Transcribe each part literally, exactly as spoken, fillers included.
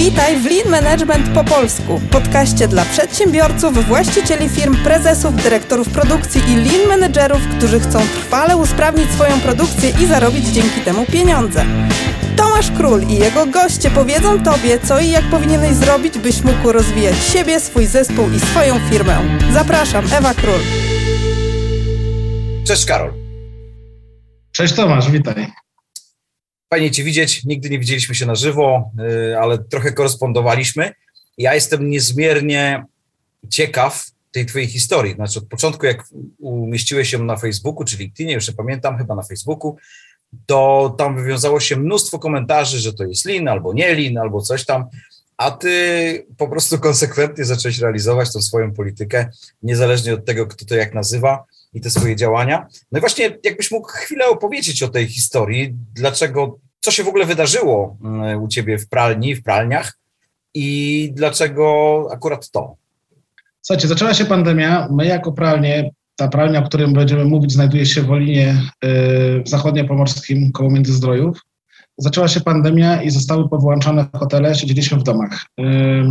Witaj w Lean Management po polsku, podcaście dla przedsiębiorców, właścicieli firm, prezesów, dyrektorów produkcji i lean managerów, którzy chcą trwale usprawnić swoją produkcję i zarobić dzięki temu pieniądze. Tomasz Król i jego goście powiedzą Tobie, co i jak powinieneś zrobić, byś mógł rozwijać siebie, swój zespół i swoją firmę. Zapraszam, Ewa Król. Cześć Karol. Cześć Tomasz, witaj. Fajnie Cię widzieć, nigdy nie widzieliśmy się na żywo, ale trochę korespondowaliśmy. Ja jestem niezmiernie ciekaw tej Twojej historii. Znaczy od początku, jak umieściłeś ją na Facebooku, czy LinkedInie, już nie pamiętam, chyba na Facebooku, to tam wywiązało się mnóstwo komentarzy, że to jest lean, albo nie lean, albo coś tam, a Ty po prostu konsekwentnie zacząłeś realizować tą swoją politykę, niezależnie od tego, kto to jak nazywa i te swoje działania. No i właśnie jakbyś mógł chwilę opowiedzieć o tej historii, dlaczego, co się w ogóle wydarzyło u Ciebie w pralni, w pralniach i dlaczego akurat to? Słuchajcie, zaczęła się pandemia, my jako pralnie, ta pralnia, o której będziemy mówić, znajduje się w Wolinie yy, w zachodniopomorskim koło Międzyzdrojów. Zaczęła się pandemia i zostały powyłączone hotele, siedzieliśmy w domach. Yy,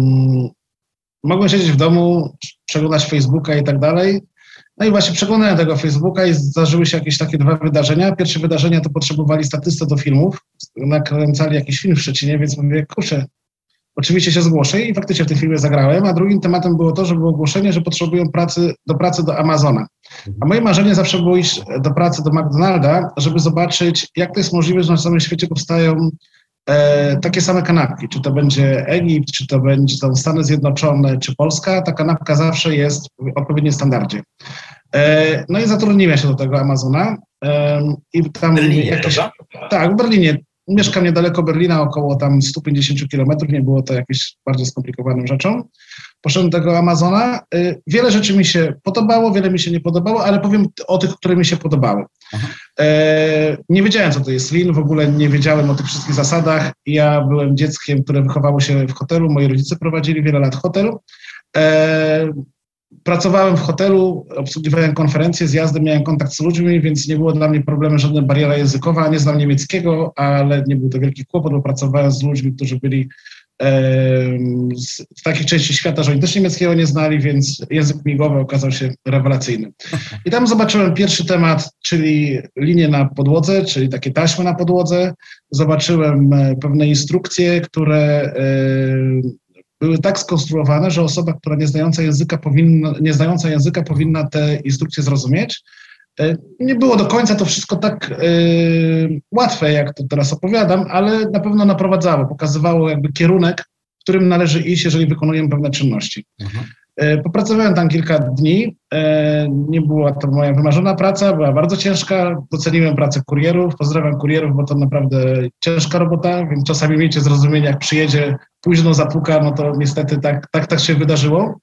mogłem siedzieć w domu, przeglądać Facebooka i tak dalej. No i właśnie przeglądałem tego Facebooka i zdarzyły się jakieś takie dwa wydarzenia. Pierwsze wydarzenia to potrzebowali statystę do filmów, nakręcali jakiś film w Szczecinie, więc mówię, kurczę, oczywiście się zgłoszę i faktycznie w tym filmie zagrałem, a drugim tematem było to, że było ogłoszenie, że potrzebują pracy, do pracy do Amazona. A moje marzenie zawsze było iść do pracy do McDonalda, żeby zobaczyć, jak to jest możliwe, że na całym świecie powstają e, takie same kanapki. Czy to będzie Egipt, czy to będą Stany Zjednoczone, czy Polska, ta kanapka zawsze jest w odpowiednim standardzie. E, no i zatrudniłem się do tego Amazona. E, i tam w Berlinie, jakieś, prawda? Tak, w Berlinie. Mieszkam niedaleko Berlina, około tam sto pięćdziesiąt kilometrów, nie było to jakieś bardzo skomplikowaną rzeczą. Poszedłem do tego Amazona. Wiele rzeczy mi się podobało, wiele mi się nie podobało, ale powiem o tych, które mi się podobały. E, nie wiedziałem, co to jest lean, w ogóle nie wiedziałem o tych wszystkich zasadach. Ja byłem dzieckiem, które wychowało się w hotelu, moi rodzice prowadzili wiele lat hotel. E, Pracowałem w hotelu, obsługiwałem konferencje, zjazdy, miałem kontakt z ludźmi, więc nie było dla mnie problemu, żadna bariera językowa. Nie znam niemieckiego, ale nie był to wielki kłopot, bo pracowałem z ludźmi, którzy byli e, z, z takiej części świata, że oni też niemieckiego nie znali, więc język migowy okazał się rewelacyjny. I tam zobaczyłem pierwszy temat, czyli linie na podłodze, czyli takie taśmy na podłodze. Zobaczyłem pewne instrukcje, które e, były tak skonstruowane, że osoba, która nie znająca języka powinna, nie znająca języka powinna te instrukcje zrozumieć. Nie było do końca to wszystko tak yy, łatwe, jak to teraz opowiadam, ale na pewno naprowadzało, pokazywało jakby kierunek, w którym należy iść, jeżeli wykonujemy pewne czynności. Mhm. Popracowałem tam kilka dni, nie była to moja wymarzona praca, była bardzo ciężka, doceniłem pracę kurierów, pozdrawiam kurierów, bo to naprawdę ciężka robota, więc czasami miejcie zrozumienie, jak przyjedzie, późno zapuka, no to niestety tak, tak, tak się wydarzyło.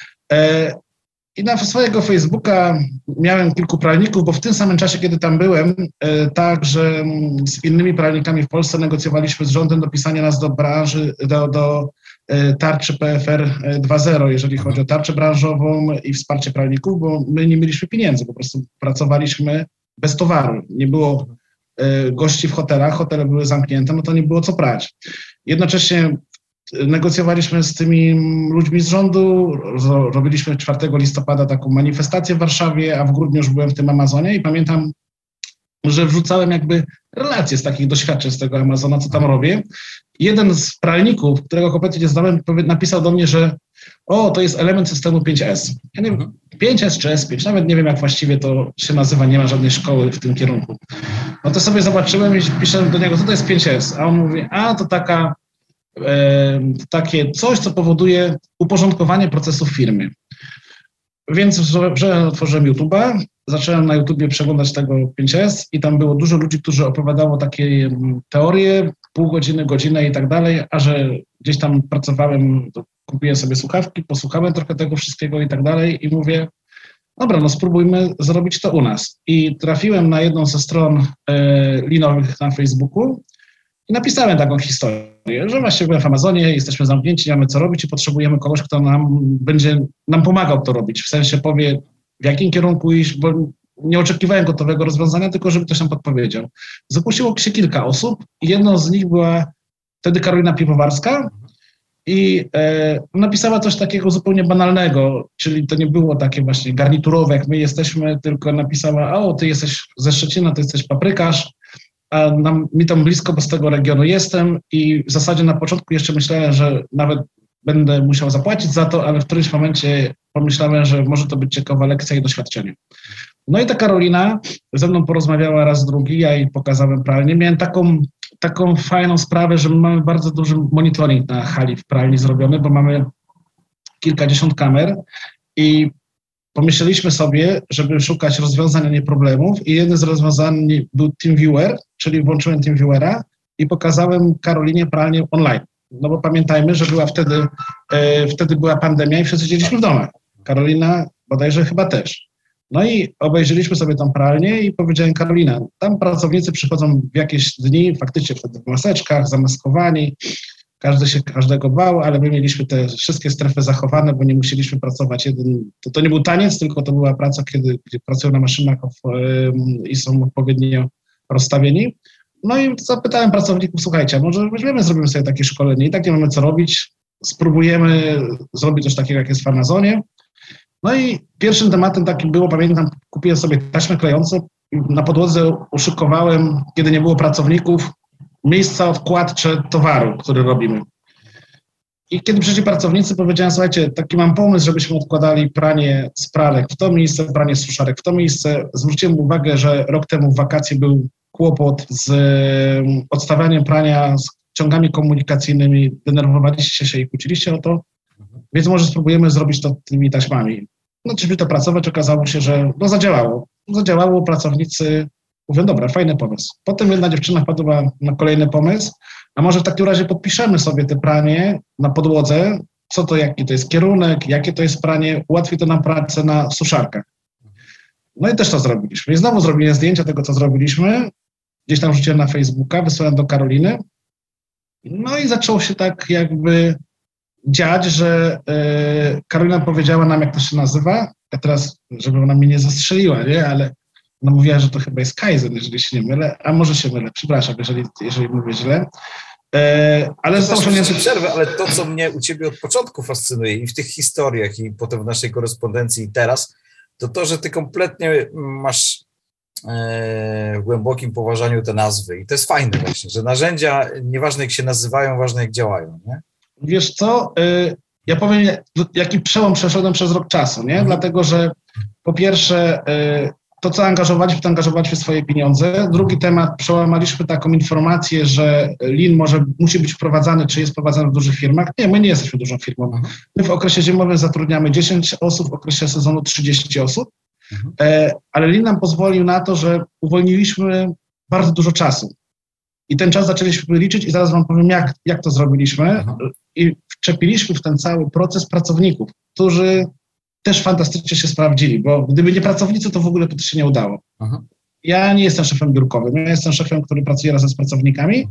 I na swojego Facebooka miałem kilku pralników, bo w tym samym czasie, kiedy tam byłem, także z innymi pralnikami w Polsce negocjowaliśmy z rządem dopisania nas do branży, do, do tarczy P F R dwa zero, jeżeli chodzi o tarczę branżową i wsparcie pralników, bo my nie mieliśmy pieniędzy, po prostu pracowaliśmy bez towaru. Nie było gości w hotelach, hotele były zamknięte, no to nie było co prać. Jednocześnie negocjowaliśmy z tymi ludźmi z rządu, robiliśmy czwartego listopada taką manifestację w Warszawie, a w grudniu już byłem w tym Amazonie i pamiętam, że wrzucałem jakby relacje z takich doświadczeń z tego Amazona, co tam robię. Jeden z pralników, którego kompletnie nie znałem, napisał do mnie, że o, to jest element systemu pięć S. Ja nie wiem, pięć S czy S pięć, nawet nie wiem, jak właściwie to się nazywa, nie ma żadnej szkoły w tym kierunku. No to sobie zobaczyłem i piszę do niego, co to jest pięć S? A on mówi, a to taka, e, takie coś, co powoduje uporządkowanie procesów w firmie. Więc że otworzyłem YouTube'a, zacząłem na YouTubie przeglądać tego pięć S i tam było dużo ludzi, którzy opowiadało takie teorie, pół godziny, godzinę i tak dalej, a że gdzieś tam pracowałem, to kupiłem sobie słuchawki, posłuchałem trochę tego wszystkiego i tak dalej i mówię, dobra, no spróbujmy zrobić to u nas. I trafiłem na jedną ze stron e, linowych na Facebooku i napisałem taką historię, że właśnie byłem w Amazonie, jesteśmy zamknięci, nie mamy co robić i potrzebujemy kogoś, kto nam będzie nam pomagał to robić. W sensie powie, w jakim kierunku iść, bo nie oczekiwałem gotowego rozwiązania, tylko żeby ktoś nam podpowiedział. Zgłosiło się kilka osób i jedną z nich była wtedy Karolina Piwowarska i e, napisała coś takiego zupełnie banalnego, czyli to nie było takie właśnie garniturowe, jak my jesteśmy, tylko napisała, o, ty jesteś ze Szczecina, ty jesteś paprykarz, a nam, mi tam blisko, bo z tego regionu jestem i w zasadzie na początku jeszcze myślałem, że nawet będę musiał zapłacić za to, ale w którymś momencie pomyślałem, że może to być ciekawa lekcja i doświadczenie. No i ta Karolina ze mną porozmawiała raz drugi, ja jej pokazałem pralnię. Miałem taką, taką fajną sprawę, że my mamy bardzo duży monitoring na hali w pralni zrobiony, bo mamy kilkadziesiąt kamer i pomyśleliśmy sobie, żeby szukać rozwiązań, a nie problemów i jednym z rozwiązań był TeamViewer, czyli włączyłem TeamViewera i pokazałem Karolinie pralnię online. No bo pamiętajmy, że była wtedy, e, wtedy była pandemia i wszyscy siedzieliśmy w domach. Karolina bodajże chyba też. No i obejrzeliśmy sobie tą pralnię i powiedziałem, Karolina, tam pracownicy przychodzą w jakieś dni, faktycznie wtedy w maseczkach, zamaskowani, każdy się każdego bał, ale my mieliśmy te wszystkie strefy zachowane, bo nie musieliśmy pracować jeden, to, to nie był taniec, tylko to była praca, kiedy, kiedy pracują na maszynach i są odpowiednio rozstawieni. No i zapytałem pracowników, słuchajcie, może weźmiemy, zrobimy sobie takie szkolenie i tak nie mamy co robić, spróbujemy zrobić coś takiego, jak jest w Amazonie. No i pierwszym tematem takim było, pamiętam, kupiłem sobie taśmy klejące, na podłodze uszykowałem, kiedy nie było pracowników, miejsca odkładcze towaru, który robimy. I kiedy przyszli pracownicy, powiedziałem, słuchajcie, taki mam pomysł, żebyśmy odkładali pranie z pralek w to miejsce, pranie z suszarek w to miejsce. Zwróciłem uwagę, że rok temu w wakacje był kłopot z odstawianiem prania, z ciągami komunikacyjnymi, denerwowaliście się i kłóciliście o to, więc może spróbujemy zrobić to tymi taśmami. No, zaczęliśmy to pracować, okazało się, że no zadziałało. Zadziałało, pracownicy mówią, dobra, fajny pomysł. Potem jedna dziewczyna wpadła na kolejny pomysł, a może w takim razie podpiszemy sobie te pranie na podłodze, co to, jaki to jest kierunek, jakie to jest pranie, ułatwi to nam pracę na suszarkach. No i też to zrobiliśmy. I znowu zrobiłem zdjęcia tego, co zrobiliśmy, gdzieś tam wrzuciłem na Facebooka, wysłałem do Karoliny. No i zaczęło się tak jakby dziać, że yy, Karolina powiedziała nam, jak to się nazywa. Ja teraz, żeby ona mnie nie zastrzeliła, nie? Ale ona mówiła, że to chyba jest Kaizen, jeżeli się nie mylę, a może się mylę, przepraszam, jeżeli, jeżeli mówię źle. Yy, ale zostało osiągnięte... przerwę, ale to, co mnie u ciebie od początku fascynuje i w tych historiach, i potem w naszej korespondencji i teraz, to to, że ty kompletnie masz e, w głębokim poważaniu te nazwy. I to jest fajne właśnie, że narzędzia, nieważne jak się nazywają, ważne jak działają, nie? Wiesz co, y, ja powiem, jaki przełom przeszedłem przez rok czasu, nie? Mhm. Dlatego, że po pierwsze y, to, co angażowaliśmy, to angażowaliśmy swoje pieniądze. Drugi temat, przełamaliśmy taką informację, że Lean może, musi być wprowadzany, czy jest wprowadzany w dużych firmach. Nie, my nie jesteśmy dużą firmą. Mhm. My w okresie zimowym zatrudniamy dziesięć osób, w okresie sezonu trzydzieści osób, mhm. e, ale Lean nam pozwolił na to, że uwolniliśmy bardzo dużo czasu. I ten czas zaczęliśmy liczyć i zaraz wam powiem, jak, jak to zrobiliśmy. Aha. I wczepiliśmy w ten cały proces pracowników, którzy też fantastycznie się sprawdzili, bo gdyby nie pracownicy, to w ogóle to się nie udało. Aha. Ja nie jestem szefem biurkowym, ja jestem szefem, który pracuje razem z pracownikami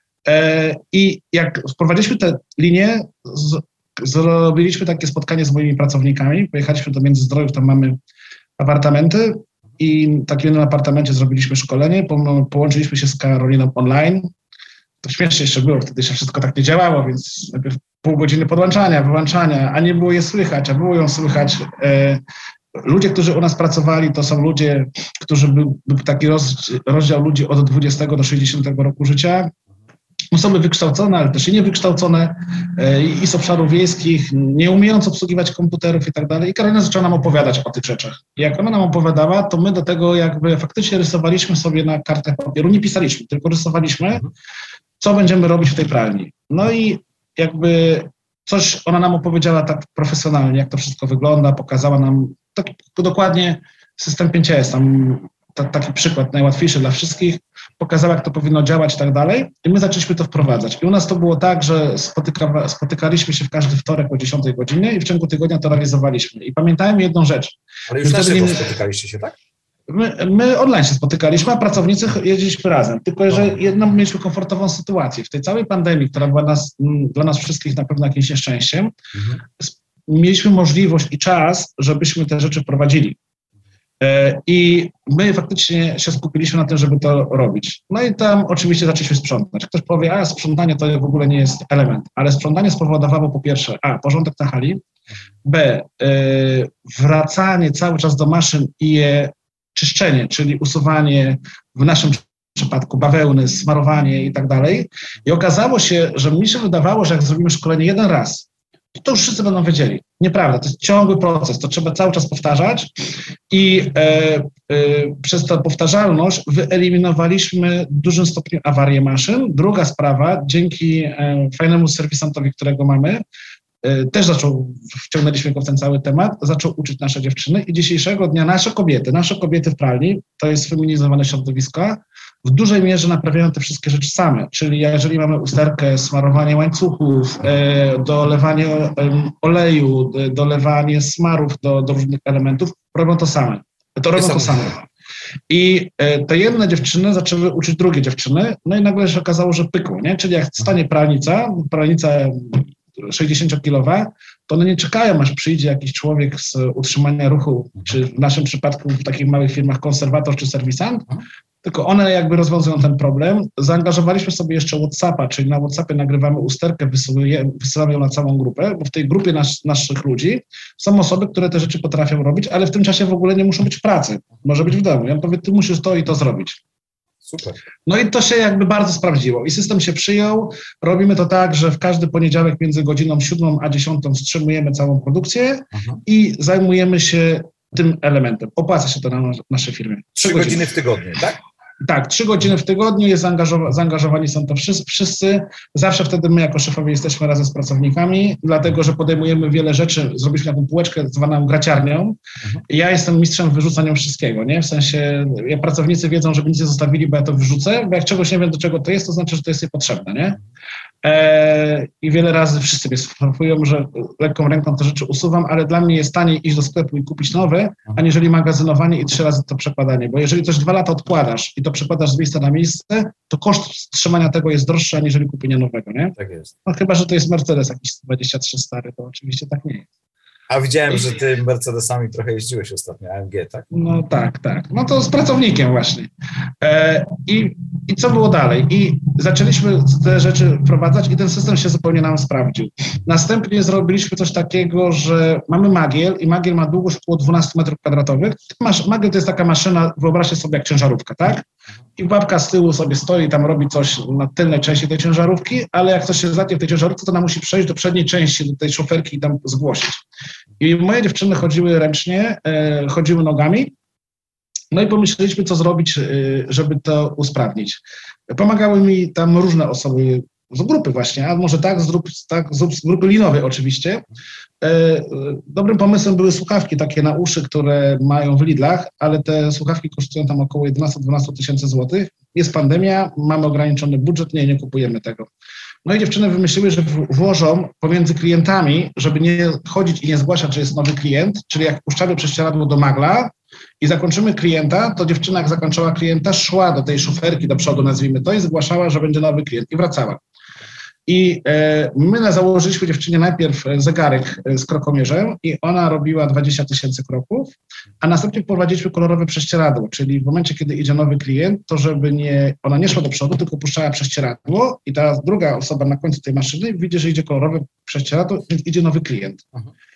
e, i jak wprowadziliśmy tę linię, z, zrobiliśmy takie spotkanie z moimi pracownikami, pojechaliśmy do Międzyzdrojów, tam mamy apartamenty, i w takim jednym apartamencie zrobiliśmy szkolenie, po, połączyliśmy się z Karoliną online. To śmiesznie jeszcze było, wtedy się wszystko tak nie działało, więc najpierw pół godziny podłączania, wyłączania, a nie było je słychać, a było ją słychać. E, ludzie, którzy u nas pracowali, to są ludzie, którzy był, był taki roz, rozdział ludzi od dwudziestego do sześćdziesiątego roku życia. Osoby wykształcone, ale też i niewykształcone e, i z obszarów wiejskich, nie umiejąc obsługiwać komputerów i tak dalej. I Karolina zaczęła nam opowiadać o tych rzeczach. I jak ona nam opowiadała, to my do tego jakby faktycznie rysowaliśmy sobie na kartach papieru, nie pisaliśmy, tylko rysowaliśmy, co będziemy robić w tej pralni. No i jakby coś ona nam opowiedziała tak profesjonalnie, jak to wszystko wygląda, pokazała nam tak dokładnie system pięć S, tam t- taki przykład najłatwiejszy dla wszystkich, pokazała, jak to powinno działać i tak dalej. I my zaczęliśmy to wprowadzać. I u nas to było tak, że spotyka, spotykaliśmy się w każdy wtorek o dziesiątej godzinie i w ciągu tygodnia to realizowaliśmy. I pamiętajmy jedną rzecz. Ale już na żywo spotykaliście się, tak? My, my online się spotykaliśmy, a pracownicy jeździliśmy razem. Tylko, że jedną mieliśmy komfortową sytuację. W tej całej pandemii, która była nas, dla nas wszystkich na pewno jakimś nieszczęściem, mhm. mieliśmy możliwość i czas, żebyśmy te rzeczy wprowadzili. I my faktycznie się skupiliśmy na tym, żeby to robić. No i tam oczywiście zaczęliśmy sprzątać. Ktoś powie, a sprzątanie to w ogóle nie jest element, ale sprzątanie spowodowało po pierwsze, a, porządek na hali, b, wracanie cały czas do maszyn i je czyszczenie, czyli usuwanie w naszym przypadku bawełny, smarowanie i tak dalej. I okazało się, że mi się wydawało, że jak zrobimy szkolenie jeden raz, to już wszyscy będą wiedzieli. Nieprawda, to jest ciągły proces, to trzeba cały czas powtarzać i e, e, przez tę powtarzalność wyeliminowaliśmy w dużym stopniu awarie maszyn. Druga sprawa, dzięki e, fajnemu serwisantowi, którego mamy, e, też zaczął, wciągnęliśmy go w ten cały temat, zaczął uczyć nasze dziewczyny i dzisiejszego dnia nasze kobiety, nasze kobiety w pralni, to jest feminizowane środowisko, w dużej mierze naprawiają te wszystkie rzeczy same, czyli jeżeli mamy usterkę, smarowanie łańcuchów, e, dolewanie e, oleju, e, dolewanie smarów do, do różnych elementów, robią to same. To robią to same. I e, te jedne dziewczyny zaczęły uczyć drugie dziewczyny, no i nagle się okazało, że pykło, nie? Czyli jak stanie pralnica, pralnica sześćdziesięciokilowa, to one nie czekają, aż przyjdzie jakiś człowiek z utrzymania ruchu, czy w naszym przypadku w takich małych firmach konserwator czy serwisant, tylko one jakby rozwiązują ten problem. Zaangażowaliśmy sobie jeszcze WhatsAppa, czyli na WhatsAppie nagrywamy usterkę, wysyłamy ją na całą grupę, bo w tej grupie nas, naszych ludzi są osoby, które te rzeczy potrafią robić, ale w tym czasie w ogóle nie muszą być w pracy. Może być w domu. Ja mówię, ty musisz to i to zrobić. Super. No i to się jakby bardzo sprawdziło i system się przyjął. Robimy to tak, że w każdy poniedziałek między godziną siódmą a dziesiątą wstrzymujemy całą produkcję Aha. i zajmujemy się tym elementem. Opłaca się to na naszej firmie. Trzy godziny. godziny w tygodniu, tak? Tak, trzy godziny w tygodniu, jest zaangażowa- zaangażowani są to wszyscy, wszyscy. Zawsze wtedy my jako szefowie jesteśmy razem z pracownikami, dlatego że podejmujemy wiele rzeczy. Zrobiliśmy taką półeczkę zwaną graciarnią. Mhm. Ja jestem mistrzem w wyrzucaniu wszystkiego, nie? W sensie, jak pracownicy wiedzą, żeby nic nie zostawili, bo ja to wyrzucę, bo jak czegoś nie wiem, do czego to jest, to znaczy, że to jest niepotrzebne, nie? E, I wiele razy wszyscy mnie sforują, że lekką ręką te rzeczy usuwam, ale dla mnie jest taniej iść do sklepu i kupić nowe, aniżeli magazynowanie i trzy razy to przekładanie, bo jeżeli coś dwa lata odkładasz i to przekładasz z miejsca na miejsce, to koszt wstrzymania tego jest droższy, aniżeli kupienia nowego, nie? Tak jest. No chyba, że to jest Mercedes jakiś dwadzieścia trzy stary, to oczywiście tak nie jest. A widziałem, że ty Mercedesami trochę jeździłeś ostatnio, A M G, tak? No tak, tak. No to z pracownikiem właśnie. E, i, I co było dalej? I zaczęliśmy te rzeczy wprowadzać i ten system się zupełnie nam sprawdził. Następnie zrobiliśmy coś takiego, że mamy Magiel i Magiel ma długość około dwanaście metrów kwadratowych. Magiel to jest taka maszyna, wyobraźcie sobie jak ciężarówka, tak? I babka z tyłu sobie stoi, tam robi coś na tylnej części tej ciężarówki, ale jak coś się zatnie w tej ciężarówce, to ona musi przejść do przedniej części, do tej szoferki i tam zgłosić. I moje dziewczyny chodziły ręcznie, e, chodziły nogami, no i pomyśleliśmy, co zrobić, e, żeby to usprawnić. Pomagały mi tam różne osoby z grupy właśnie, a może tak, z, grup, tak, z grupy linowej oczywiście. E, dobrym pomysłem były słuchawki takie na uszy, które mają w Lidlach, ale te słuchawki kosztują tam około jedenaście do dwunastu tysięcy złotych. Jest pandemia, mamy ograniczony budżet, nie, nie kupujemy tego. No i dziewczyny wymyśliły, że włożą pomiędzy klientami, żeby nie chodzić i nie zgłaszać, że jest nowy klient, czyli jak puszczamy prześcieradło do magla i zakończymy klienta, to dziewczyna jak zakończyła klienta, szła do tej szoferki do przodu, nazwijmy to, i zgłaszała, że będzie nowy klient i wracała. I e, my założyliśmy dziewczynie najpierw zegarek z krokomierzem i ona robiła dwadzieścia tysięcy kroków, a następnie wprowadziliśmy kolorowe prześcieradło, czyli w momencie, kiedy idzie nowy klient, to żeby nie, ona nie szła do przodu, tylko puszczała prześcieradło i ta druga osoba na końcu tej maszyny widzi, że idzie kolorowe prześcieradło, więc idzie nowy klient.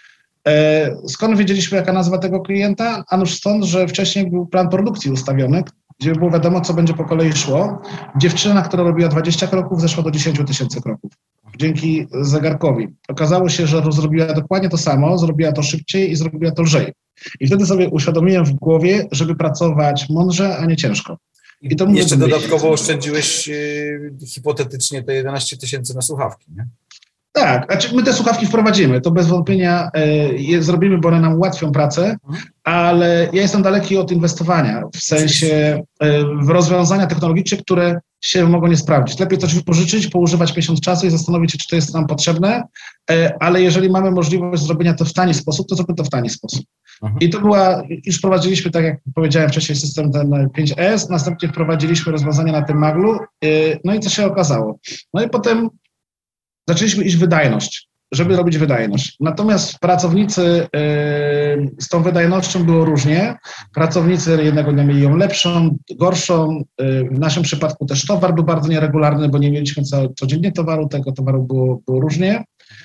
E, skąd wiedzieliśmy, jaka nazwa tego klienta? Anuż stąd, że wcześniej był plan produkcji ustawiony, gdzie było wiadomo, co będzie po kolei szło. Dziewczyna, która robiła dwadzieścia kroków, zeszła do dziesięć tysięcy kroków. Dzięki zegarkowi. Okazało się, że zrobiła dokładnie to samo, zrobiła to szybciej i zrobiła to lżej. I wtedy sobie uświadomiłem w głowie, żeby pracować mądrze, a nie ciężko. I to jeszcze mówię, dodatkowo oszczędziłeś yy, hipotetycznie te jedenaście tysięcy na słuchawki, nie? Tak, znaczy my te słuchawki wprowadzimy, to bez wątpienia y, je zrobimy, bo one nam ułatwią pracę, ale ja jestem daleki od inwestowania, w sensie y, w rozwiązania technologiczne, które się mogą nie sprawdzić. Lepiej coś wypożyczyć, poużywać miesiąc czasu i zastanowić się, czy to jest nam potrzebne, y, ale jeżeli mamy możliwość zrobienia to w tani sposób, to zróbmy to w tani sposób. Aha. I to była, już wprowadziliśmy, tak jak powiedziałem wcześniej, system ten pięć S, następnie wprowadziliśmy rozwiązania na tym maglu, y, no i co się okazało? No i potem zaczęliśmy iść w wydajność. żeby robić wydajność. Natomiast pracownicy z tą wydajnością było różnie. Pracownicy jednego dnia mieli ją lepszą, gorszą. W naszym przypadku też towar był bardzo nieregularny, bo nie mieliśmy codziennie towaru, tego towaru było, było różnie.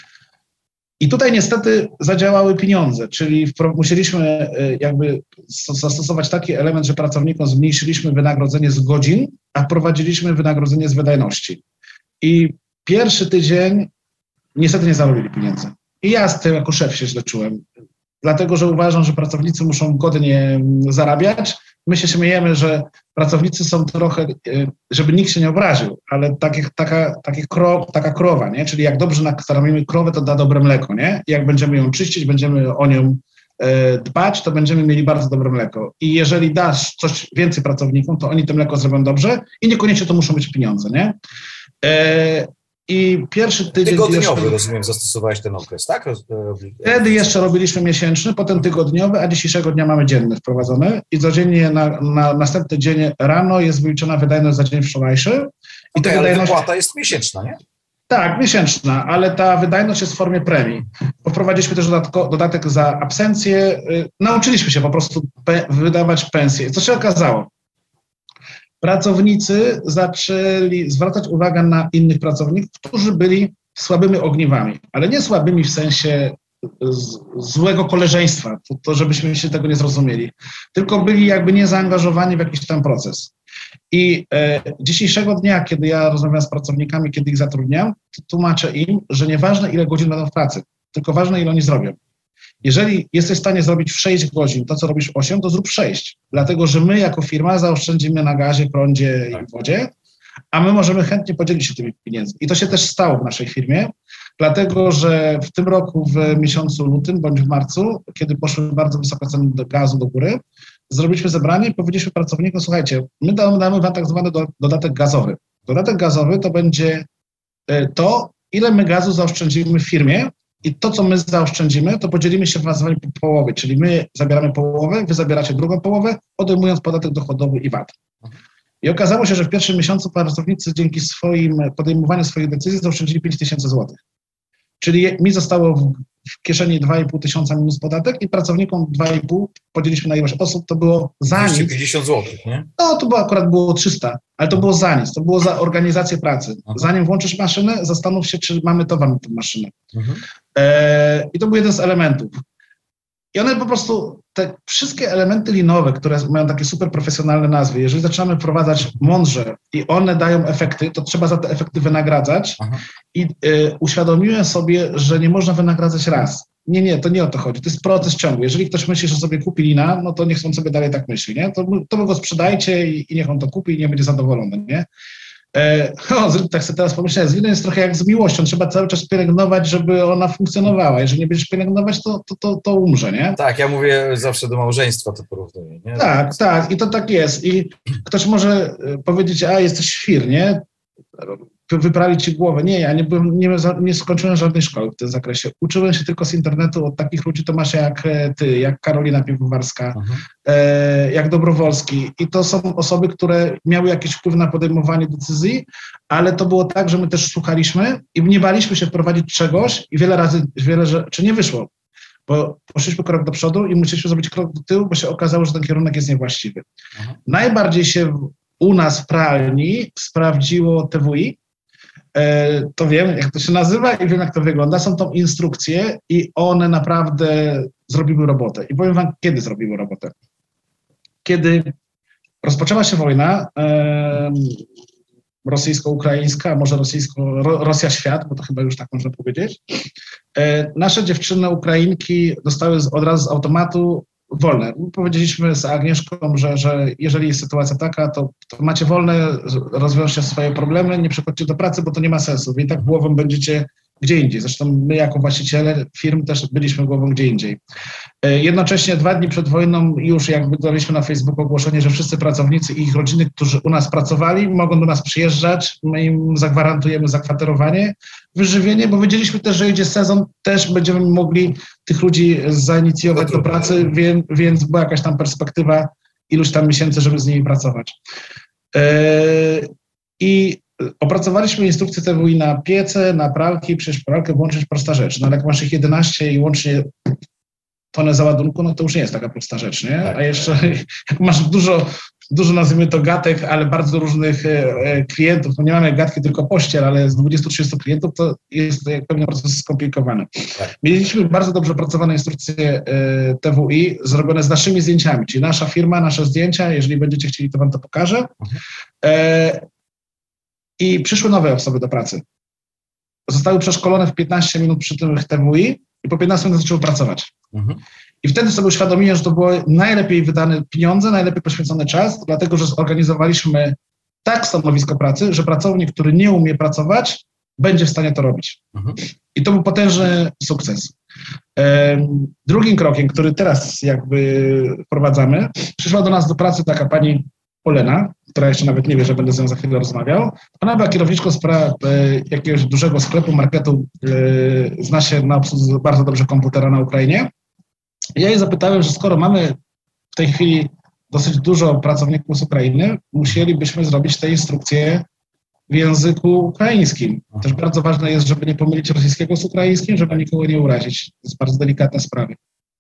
I tutaj niestety zadziałały pieniądze, czyli musieliśmy jakby zastosować taki element, że pracownikom zmniejszyliśmy wynagrodzenie z godzin, a wprowadziliśmy wynagrodzenie z wydajności. I pierwszy tydzień niestety nie zarobili pieniędzy. I ja z tym jako szef się źle czułem, dlatego że uważam, że pracownicy muszą godnie zarabiać. My się śmiejemy, że pracownicy są trochę, żeby nikt się nie obraził, ale takie, taka, takie kro, taka krowa, nie? Czyli jak dobrze nakarmimy krowę, to da dobre mleko, nie? I jak będziemy ją czyścić, będziemy o nią e, dbać, to będziemy mieli bardzo dobre mleko. I jeżeli dasz coś więcej pracownikom, to oni to mleko zrobią dobrze i niekoniecznie to muszą być pieniądze, nie? E, I pierwszy tydzień... Tygodniowy, jeszcze, rozumiem, zastosowałeś ten okres, tak? Wtedy jeszcze robiliśmy miesięczny, potem tygodniowy, a dzisiejszego dnia mamy dzienny wprowadzony i codziennie na, na następny dzień rano jest wyliczona wydajność za dzień wczorajszy. I okay, ta ale wydajność... wypłata jest miesięczna, nie? Tak, miesięczna, ale ta wydajność jest w formie premii. Wprowadziliśmy też dodatko, dodatek za absencję. Nauczyliśmy się po prostu pe- wydawać pensje. Co się okazało? Pracownicy zaczęli zwracać uwagę na innych pracowników, którzy byli słabymi ogniwami, ale nie słabymi w sensie z, złego koleżeństwa, to, to żebyśmy się tego nie zrozumieli, tylko byli jakby niezaangażowani w jakiś tam proces. I e, dzisiejszego dnia, kiedy ja rozmawiam z pracownikami, kiedy ich zatrudniam, to tłumaczę im, że nieważne ile godzin będą w pracy, tylko ważne ile oni zrobią. Jeżeli jesteś w stanie zrobić w sześć godzin to, co robisz w osiem, to zrób sześć. Dlatego, że my jako firma zaoszczędzimy na gazie, prądzie i wodzie, a my możemy chętnie podzielić się tymi pieniędzmi. I to się też stało w naszej firmie, dlatego, że w tym roku, w miesiącu lutym bądź w marcu, kiedy poszły bardzo wysokie ceny gazu do góry, zrobiliśmy zebranie i powiedzieliśmy pracownikom, słuchajcie, my damy wam tak zwany dodatek gazowy. Dodatek gazowy to będzie to, ile my gazu zaoszczędzimy w firmie, i to, co my zaoszczędzimy, to podzielimy się w nazwaniu po połowy, czyli my zabieramy połowę, wy zabieracie drugą połowę, odejmując podatek dochodowy i V A T. I okazało się, że w pierwszym miesiącu pracownicy dzięki swoim podejmowaniu swoich decyzji zaoszczędzili pięć tysięcy złotych. Czyli mi zostało w, w kieszeni dwa i pół tysiąca minus podatek i pracownikom dwa i pół podzieliliśmy na ilość osób, to było za nic. dwieście pięćdziesiąt złotych, nie? No, to było akurat było trzysta, ale to było za nic, to było za organizację pracy. Aha. Zanim włączysz maszynę, zastanów się, czy mamy towar na tę maszynę. Mhm. E, I to był jeden z elementów. I one po prostu, te wszystkie elementy linowe, które mają takie super profesjonalne nazwy, jeżeli zaczynamy wprowadzać mądrze i one dają efekty, to trzeba za te efekty wynagradzać. Aha. I y, uświadomiłem sobie, że nie można wynagradzać raz. Nie, nie, to nie o to chodzi. To jest proces ciągły. Jeżeli ktoś myśli, że sobie kupi lina, no to niech on sobie dalej tak myśli, nie? To, to wy go sprzedajcie i, i niech on to kupi i nie będzie zadowolony, nie? E, no, tak sobie teraz pomyślałem, z liną jest trochę jak z miłością, trzeba cały czas pielęgnować, żeby ona funkcjonowała. Jeżeli nie będziesz pielęgnować, to, to, to, to umrze, nie? Tak, ja mówię zawsze do małżeństwa to porównuję, nie? Tak, tak, i to tak jest. I ktoś może powiedzieć, a jesteś świr, nie? Wyprawić ci głowę. Nie, ja nie, byłem, nie, nie skończyłem żadnej szkoły w tym zakresie. Uczyłem się tylko z internetu od takich ludzi, Tomasza, jak ty, jak Karolina Piwowarska, e, jak Dobrowolski. I to są osoby, które miały jakiś wpływ na podejmowanie decyzji, ale to było tak, że my też słuchaliśmy i nie baliśmy się wprowadzić czegoś i wiele razy, wiele rzeczy nie wyszło. Bo poszliśmy krok do przodu i musieliśmy zrobić krok do tyłu, bo się okazało, że ten kierunek jest niewłaściwy. Aha. Najbardziej się u nas w pralni sprawdziło T W I. E, to wiem, jak to się nazywa i wiem, jak to wygląda. Są to instrukcje i one naprawdę zrobiły robotę. I powiem wam, kiedy zrobiły robotę. Kiedy rozpoczęła się wojna e, rosyjsko-ukraińska, a może rosyjsko, ro, Rosja-świat, bo to chyba już tak można powiedzieć. E, nasze dziewczyny Ukrainki dostały z, od razu z automatu wolne. Powiedzieliśmy z Agnieszką, że, że jeżeli jest sytuacja taka, to, to macie wolne, rozwiążcie swoje problemy, nie przychodźcie do pracy, bo to nie ma sensu. Wy i tak głową będziecie gdzie indziej. Zresztą my jako właściciele firm też byliśmy głową gdzie indziej. Jednocześnie dwa dni przed wojną już jakby daliśmy na Facebooku ogłoszenie, że wszyscy pracownicy i ich rodziny, którzy u nas pracowali, mogą do nas przyjeżdżać. My im zagwarantujemy zakwaterowanie, wyżywienie, bo wiedzieliśmy też, że idzie sezon, też będziemy mogli tych ludzi zainicjować do pracy, więc, więc była jakaś tam perspektywa iluś tam miesięcy, żeby z nimi pracować. Yy, I opracowaliśmy instrukcję T W I na piece, na pralki, przecież pralkę włączyć prosta rzecz, no ale jak masz ich jedenaście i łącznie tonę załadunku, no to już nie jest taka prosta rzecz, nie? A jeszcze jak masz dużo, dużo nazwijmy to gatek, ale bardzo różnych e, klientów, no nie mamy gatki tylko pościel, ale z dwudziestu trzydziestu klientów to jest jak pewien proces skomplikowany. Tak. Mieliśmy bardzo dobrze opracowane instrukcje e, T W I zrobione z naszymi zdjęciami, czyli nasza firma, nasze zdjęcia, jeżeli będziecie chcieli, to wam to pokażę. E, I przyszły nowe osoby do pracy. Zostały przeszkolone w piętnaście minut przy tym T W I i po piętnastu minutach zaczęły pracować. Mhm. I wtedy sobie uświadomiłem, że to były najlepiej wydane pieniądze, najlepiej poświęcony czas, dlatego że zorganizowaliśmy tak stanowisko pracy, że pracownik, który nie umie pracować, będzie w stanie to robić. Mhm. I to był potężny sukces. Um, drugim krokiem, który teraz jakby wprowadzamy, przyszła do nas do pracy taka pani Olena, która jeszcze nawet nie wie, że będę z nią za chwilę rozmawiał. Ona była kierowniczką spra- e, jakiegoś dużego sklepu, marketu, e, zna się na obsłudze bardzo dobrze komputera na Ukrainie. Ja jej zapytałem, że skoro mamy w tej chwili dosyć dużo pracowników z Ukrainy, musielibyśmy zrobić te instrukcje w języku ukraińskim. Też bardzo ważne jest, żeby nie pomylić rosyjskiego z ukraińskim, żeby nikogo nie urazić. To jest bardzo delikatna sprawa.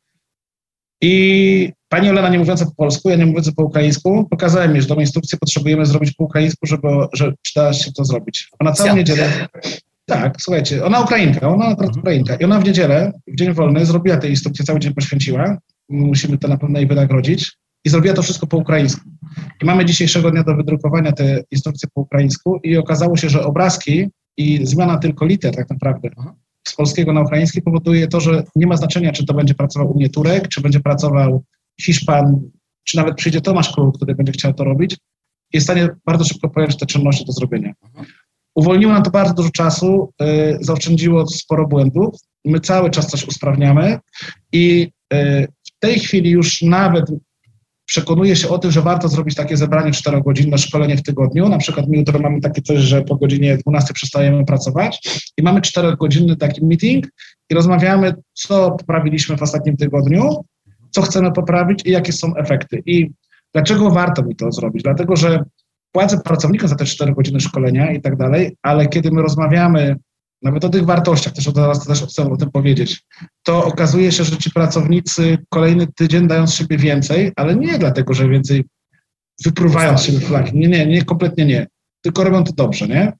I pani Olena, nie mówiąca po polsku, ja nie mówiąca po ukraińsku, pokazałem jej, że tą instrukcję potrzebujemy zrobić po ukraińsku, żeby, że da się to zrobić. Ona całą niedzielę... Tak, słuchajcie, ona Ukrainka, ona akurat Ukrainka i ona w niedzielę, w dzień wolny zrobiła tę instrukcję, cały dzień poświęciła, musimy to na pewno jej wynagrodzić i zrobiła to wszystko po ukraińsku. I mamy dzisiejszego dnia do wydrukowania te instrukcje po ukraińsku i okazało się, że obrazki i zmiana tylko liter tak naprawdę z polskiego na ukraiński powoduje to, że nie ma znaczenia, czy to będzie pracował u mnie Turek, czy będzie pracował Hiszpan, czy nawet przyjdzie Tomasz Król, który będzie chciał to robić, jest w stanie bardzo szybko pojąć te czynności do zrobienia. Uwolniło nam to bardzo dużo czasu, y, zaoszczędziło sporo błędów. My cały czas coś usprawniamy i y, w tej chwili już nawet przekonuję się o tym, że warto zrobić takie zebranie czterogodzinne szkolenie w tygodniu. Na przykład my jutro mamy takie coś, że po godzinie dwunastej przestajemy pracować i mamy czterogodzinny taki meeting i rozmawiamy, co poprawiliśmy w ostatnim tygodniu, co chcemy poprawić i jakie są efekty. I dlaczego warto mi to zrobić? Dlatego, że płacę pracownikom za te cztery godziny szkolenia i tak dalej, ale kiedy my rozmawiamy nawet o tych wartościach, też teraz też chcę o tym powiedzieć, to okazuje się, że ci pracownicy kolejny tydzień dają z siebie więcej, ale nie dlatego, że więcej wypruwają z siebie flaki. Nie, nie, nie, kompletnie nie. Tylko robią to dobrze, nie?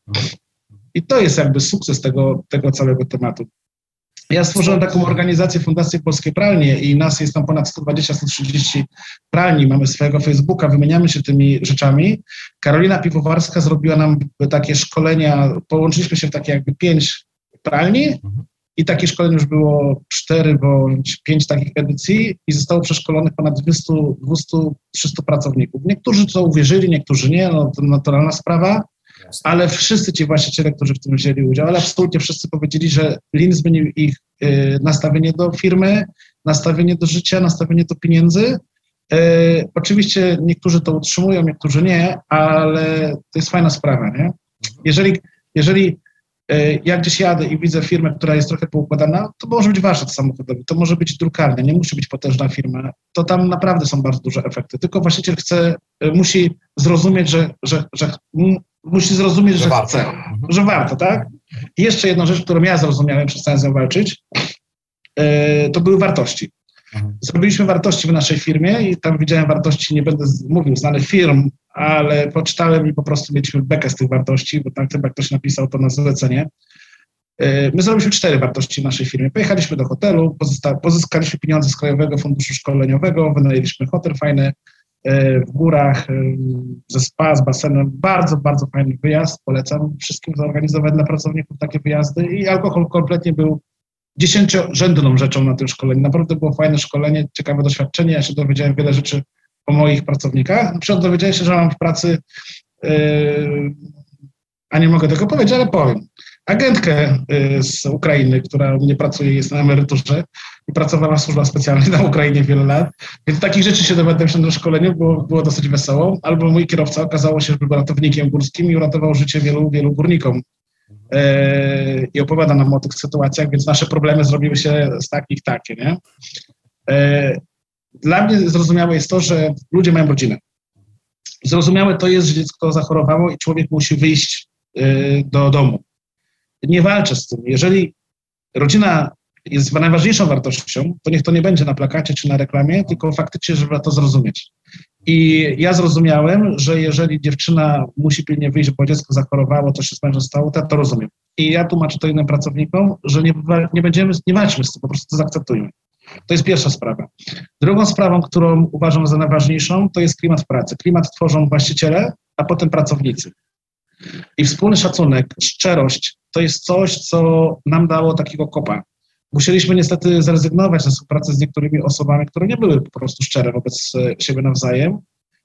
I to jest jakby sukces tego, tego całego tematu. Ja stworzyłem taką organizację, Fundację Polskie Pralnie i nas jest tam ponad sto dwadzieścia sto trzydzieści pralni. Mamy swojego Facebooka, wymieniamy się tymi rzeczami. Karolina Piwowarska zrobiła nam takie szkolenia, połączyliśmy się w takie jakby pięć pralni i takie szkolenie już było cztery bądź pięć takich edycji i zostało przeszkolonych ponad dwieście, dwieście trzysta pracowników. Niektórzy to uwierzyli, niektórzy nie, no to naturalna sprawa. Ale wszyscy ci właściciele, którzy w tym wzięli udział, ale absolutnie wszyscy powiedzieli, że Lean zmienił ich y, nastawienie do firmy, nastawienie do życia, nastawienie do pieniędzy. Y, oczywiście niektórzy to utrzymują, niektórzy nie, ale to jest fajna sprawa, nie? Jeżeli, jeżeli y, ja gdzieś jadę i widzę firmę, która jest trochę poukładana, to może być warsztat samochodowy, to może być drukarnia, nie musi być potężna firma, to tam naprawdę są bardzo duże efekty. Tylko właściciel chce, y, musi zrozumieć, że, że, że musi zrozumieć, że, że warto. chce, że warto, tak? I jeszcze jedną rzecz, którą ja zrozumiałem, przestałem z nią walczyć, yy, to były wartości. Mhm. Zrobiliśmy wartości w naszej firmie i tam widziałem wartości, nie będę mówił znanych firm, ale poczytałem i po prostu mieliśmy bekę z tych wartości, bo tam chyba ktoś napisał to na zlecenie. Yy, my zrobiliśmy cztery wartości w naszej firmie. Pojechaliśmy do hotelu, pozyska- pozyskaliśmy pieniądze z Krajowego Funduszu Szkoleniowego, wynajęliśmy hotel fajny, w górach, ze spa, z basenem. Bardzo, bardzo fajny wyjazd. Polecam wszystkim zorganizować dla pracowników takie wyjazdy i alkohol kompletnie był dziesięciorzędną rzeczą na tym szkoleniu. Naprawdę było fajne szkolenie, ciekawe doświadczenie. Ja się dowiedziałem wiele rzeczy o moich pracownikach. Na przykład dowiedziałem się, że mam w pracy, yy, a nie mogę tego powiedzieć, ale powiem, agentkę yy, z Ukrainy, która u mnie pracuje, jest na emeryturze i pracowała w służbach specjalnych na Ukrainie wiele lat. Więc takich rzeczy się dowiadłem się na szkoleniu, było, było dosyć wesoło. Albo mój kierowca okazało się, że był ratownikiem górskim i uratował życie wielu, wielu górnikom. Yy, I opowiada nam o tych sytuacjach, więc nasze problemy zrobiły się z takich takie, nie? Yy, dla mnie zrozumiałe jest to, że ludzie mają rodzinę. Zrozumiałe to jest, że dziecko zachorowało i człowiek musi wyjść do domu. Nie walczę z tym. Jeżeli rodzina jest najważniejszą wartością, to niech to nie będzie na plakacie czy na reklamie, tylko faktycznie, żeby to zrozumieć. I ja zrozumiałem, że jeżeli dziewczyna musi pilnie wyjść, bo dziecko zachorowało, coś się z mężem stało, to ja to rozumiem. I ja tłumaczę to innym pracownikom, że nie, nie będziemy, nie walczmy z tym, po prostu to zaakceptujmy. To jest pierwsza sprawa. Drugą sprawą, którą uważam za najważniejszą, to jest klimat w pracy. Klimat tworzą właściciele, a potem pracownicy. I wspólny szacunek, szczerość, to jest coś, co nam dało takiego kopa. Musieliśmy niestety zrezygnować ze współpracy z niektórymi osobami, które nie były po prostu szczere wobec siebie nawzajem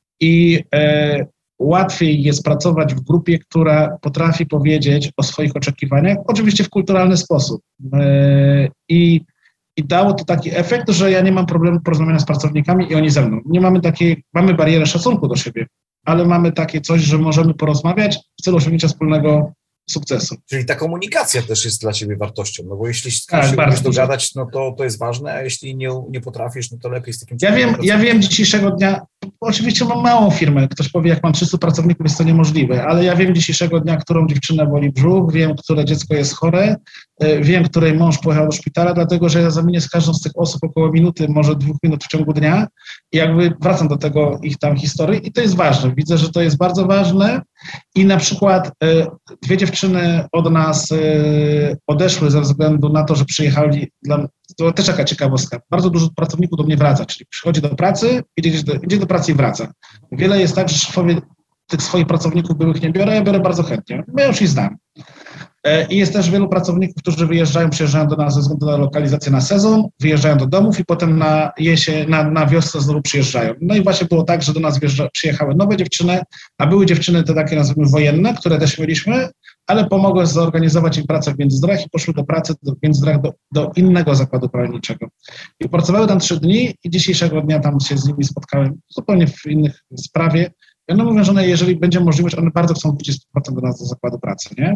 i e, łatwiej jest pracować w grupie, która potrafi powiedzieć o swoich oczekiwaniach, oczywiście w kulturalny sposób. E, i, I dało to taki efekt, że ja nie mam problemu porozmawiania z pracownikami i oni ze mną. Nie mamy takiej, mamy barierę szacunku do siebie, ale mamy takie coś, że możemy porozmawiać w celu osiągnięcia wspólnego sukcesu. Czyli ta komunikacja też jest dla ciebie wartością, no bo jeśli tak, się umiesz dogadać, no to, to jest ważne, a jeśli nie, nie potrafisz, no to lepiej z takim... Ja wiem, ja wiem dzisiejszego dnia, oczywiście mam małą firmę, ktoś powie, jak mam trzystu pracowników, jest to niemożliwe, ale ja wiem dzisiejszego dnia, którą dziewczynę boli brzuch, wiem, które dziecko jest chore, wiem, której mąż pojechał do szpitala, dlatego, że ja zamienię z każdą z tych osób około minuty, może dwóch minut w ciągu dnia i jakby wracam do tego ich tam historii i to jest ważne. Widzę, że to jest bardzo ważne i na przykład dwie dziewczyny od nas odeszły ze względu na to, że przyjechali, dla, to też taka ciekawostka, bardzo dużo pracowników do mnie wraca, czyli przychodzi do pracy, idzie do, idzie do pracy i wraca. Wiele jest tak, że szefowie tych swoich pracowników byłych nie biorę, ja biorę bardzo chętnie, ja już ich znam. I jest też wielu pracowników, którzy wyjeżdżają, przyjeżdżają do nas ze względu na lokalizację na sezon, wyjeżdżają do domów i potem na jesień, na, na wiosnę znowu przyjeżdżają. No i właśnie było tak, że do nas wjeżdża, przyjechały nowe dziewczyny, a były dziewczyny te takie nazwijmy wojenne, które też mieliśmy, ale pomogłem zorganizować im pracę w Międzyzdrojach i poszły do pracy w Międzyzdrojach do, do innego zakładu prawniczego. I pracowały tam trzy dni i dzisiejszego dnia tam się z nimi spotkałem zupełnie w innych sprawie. I one mówią, że one, jeżeli będzie możliwość, one bardzo chcą wrócić z powrotem do nas do zakładu pracy, nie?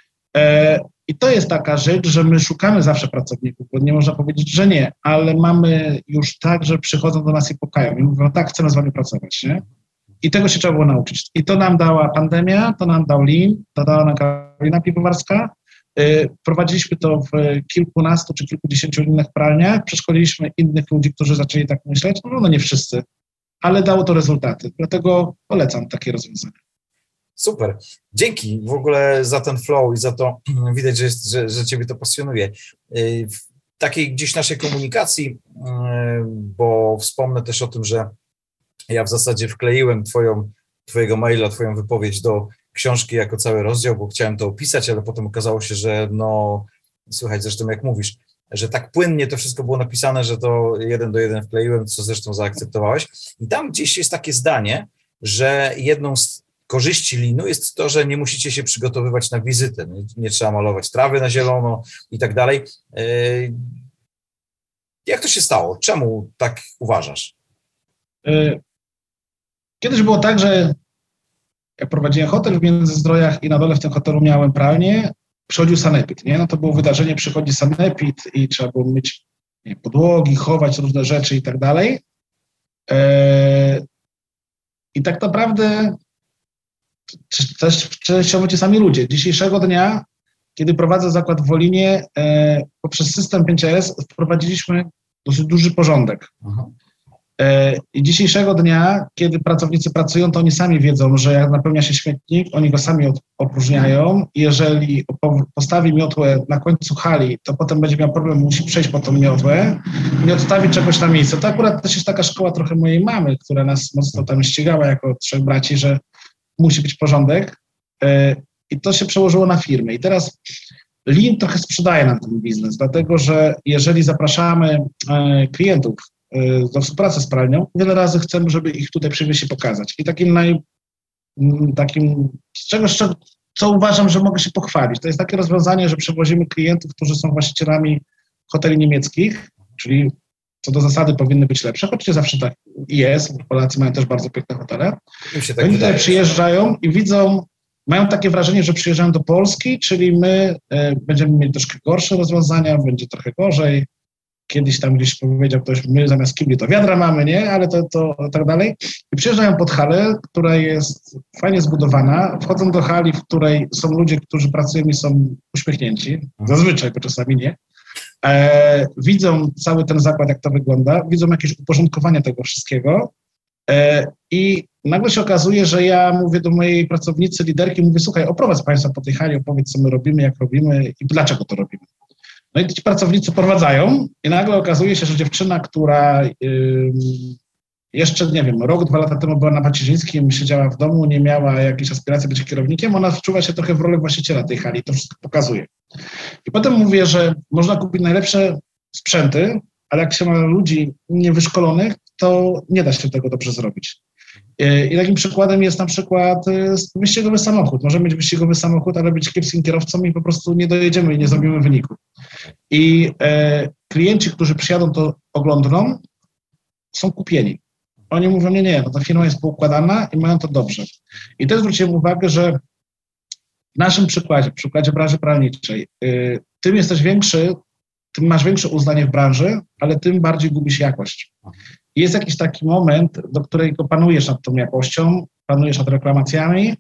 I to jest taka rzecz, że my szukamy zawsze pracowników, bo nie można powiedzieć, że nie, ale mamy już tak, że przychodzą do nas i pukają i mówią, tak, chcemy z wami pracować, nie? I tego się trzeba było nauczyć. I to nam dała pandemia, to nam dał Lean, to dała nam Karolina Piwowarska. Prowadziliśmy to w kilkunastu czy kilkudziesięciu innych pralniach, przeszkoliliśmy innych ludzi, którzy zaczęli tak myśleć, no, no nie wszyscy, ale dało to rezultaty, dlatego polecam takie rozwiązania. Super. Dzięki w ogóle za ten flow i za to, widać, że, jest, że, że ciebie to pasjonuje. W takiej gdzieś naszej komunikacji, bo wspomnę też o tym, że ja w zasadzie wkleiłem twoją, twojego maila, twoją wypowiedź do książki jako cały rozdział, bo chciałem to opisać, ale potem okazało się, że no, słuchaj, zresztą jak mówisz, że tak płynnie to wszystko było napisane, że to jeden do jeden wkleiłem, co zresztą zaakceptowałeś. I tam gdzieś jest takie zdanie, że jedną z korzyści Leanu jest to, że nie musicie się przygotowywać na wizytę, nie, nie trzeba malować trawy na zielono i tak dalej. Yy, jak to się stało? Czemu tak uważasz? Kiedyś było tak, że jak prowadziłem hotel w Międzyzdrojach i na dole w tym hotelu miałem pralnię, przychodził sanepid, nie? No to było wydarzenie, przychodzi sanepid i trzeba było myć nie, podłogi, chować różne rzeczy i tak dalej. I tak naprawdę też częściowo ci sami ludzie. Dzisiejszego dnia, kiedy prowadzę zakład w Wolinie, e, poprzez system pięć S wprowadziliśmy dosyć duży porządek. Aha. E, I dzisiejszego dnia, kiedy pracownicy pracują, to oni sami wiedzą, że jak napełnia się śmietnik, oni go sami od, opróżniają. Jeżeli po, postawi miotłę na końcu hali, to potem będzie miał problem, musi przejść po tą miotłę i odstawić czegoś na miejsce. To akurat też jest taka szkoła trochę mojej mamy, która nas mocno tam ścigała jako trzech braci, że musi być porządek i to się przełożyło na firmę. I teraz Lean trochę sprzedaje nam ten biznes, dlatego że jeżeli zapraszamy klientów do współpracy z pralnią, wiele razy chcemy, żeby ich tutaj przywieźć i pokazać. I takim naj... takim z czegoś, co uważam, że mogę się pochwalić, to jest takie rozwiązanie, że przewozimy klientów, którzy są właścicielami hoteli niemieckich, czyli co do zasady powinny być lepsze, choć nie zawsze tak jest, bo Polacy mają też bardzo piękne hotele. Tak Oni tutaj przyjeżdżają i widzą, mają takie wrażenie, że przyjeżdżają do Polski, czyli my e, będziemy mieli troszkę gorsze rozwiązania, będzie trochę gorzej. kiedyś tam gdzieś powiedział ktoś, my zamiast kibli to wiadra mamy, nie? Ale to, to tak dalej. I przyjeżdżają pod halę, która jest fajnie zbudowana, wchodzą do hali, w której są ludzie, którzy pracują i są uśmiechnięci, zazwyczaj, bo czasami nie. E, widzą cały ten zakład, jak to wygląda, widzą jakieś uporządkowanie tego wszystkiego e, i nagle się okazuje, że ja mówię do mojej pracownicy, liderki, mówię, słuchaj, oprowadź Państwa po tej hali, opowiedz, co my robimy, jak robimy i dlaczego to robimy. No i ci pracownicy prowadzają i nagle okazuje się, że dziewczyna, która yy, jeszcze, nie wiem, rok, dwa lata temu była na macierzyńskim, siedziała w domu, nie miała jakiejś aspiracji być kierownikiem, ona wczuwa się trochę w rolę właściciela tej hali, to wszystko pokazuje. I potem mówię, że można kupić najlepsze sprzęty, ale jak się ma ludzi niewyszkolonych, to nie da się tego dobrze zrobić. I takim przykładem jest na przykład wyścigowy samochód. Możemy mieć wyścigowy samochód, ale być kiepskim kierowcą i po prostu nie dojedziemy i nie zrobimy wyniku. I e, klienci, którzy przyjadą, to oglądną, są kupieni. Oni mówią, nie, nie, no ta firma jest poukładana i mają to dobrze. I też zwróciłem uwagę, że w naszym przykładzie, w przykładzie branży pralniczej, y, tym jesteś większy, tym masz większe uznanie w branży, ale tym bardziej gubisz jakość. I jest jakiś taki moment, do którego panujesz nad tą jakością, panujesz nad reklamacjami.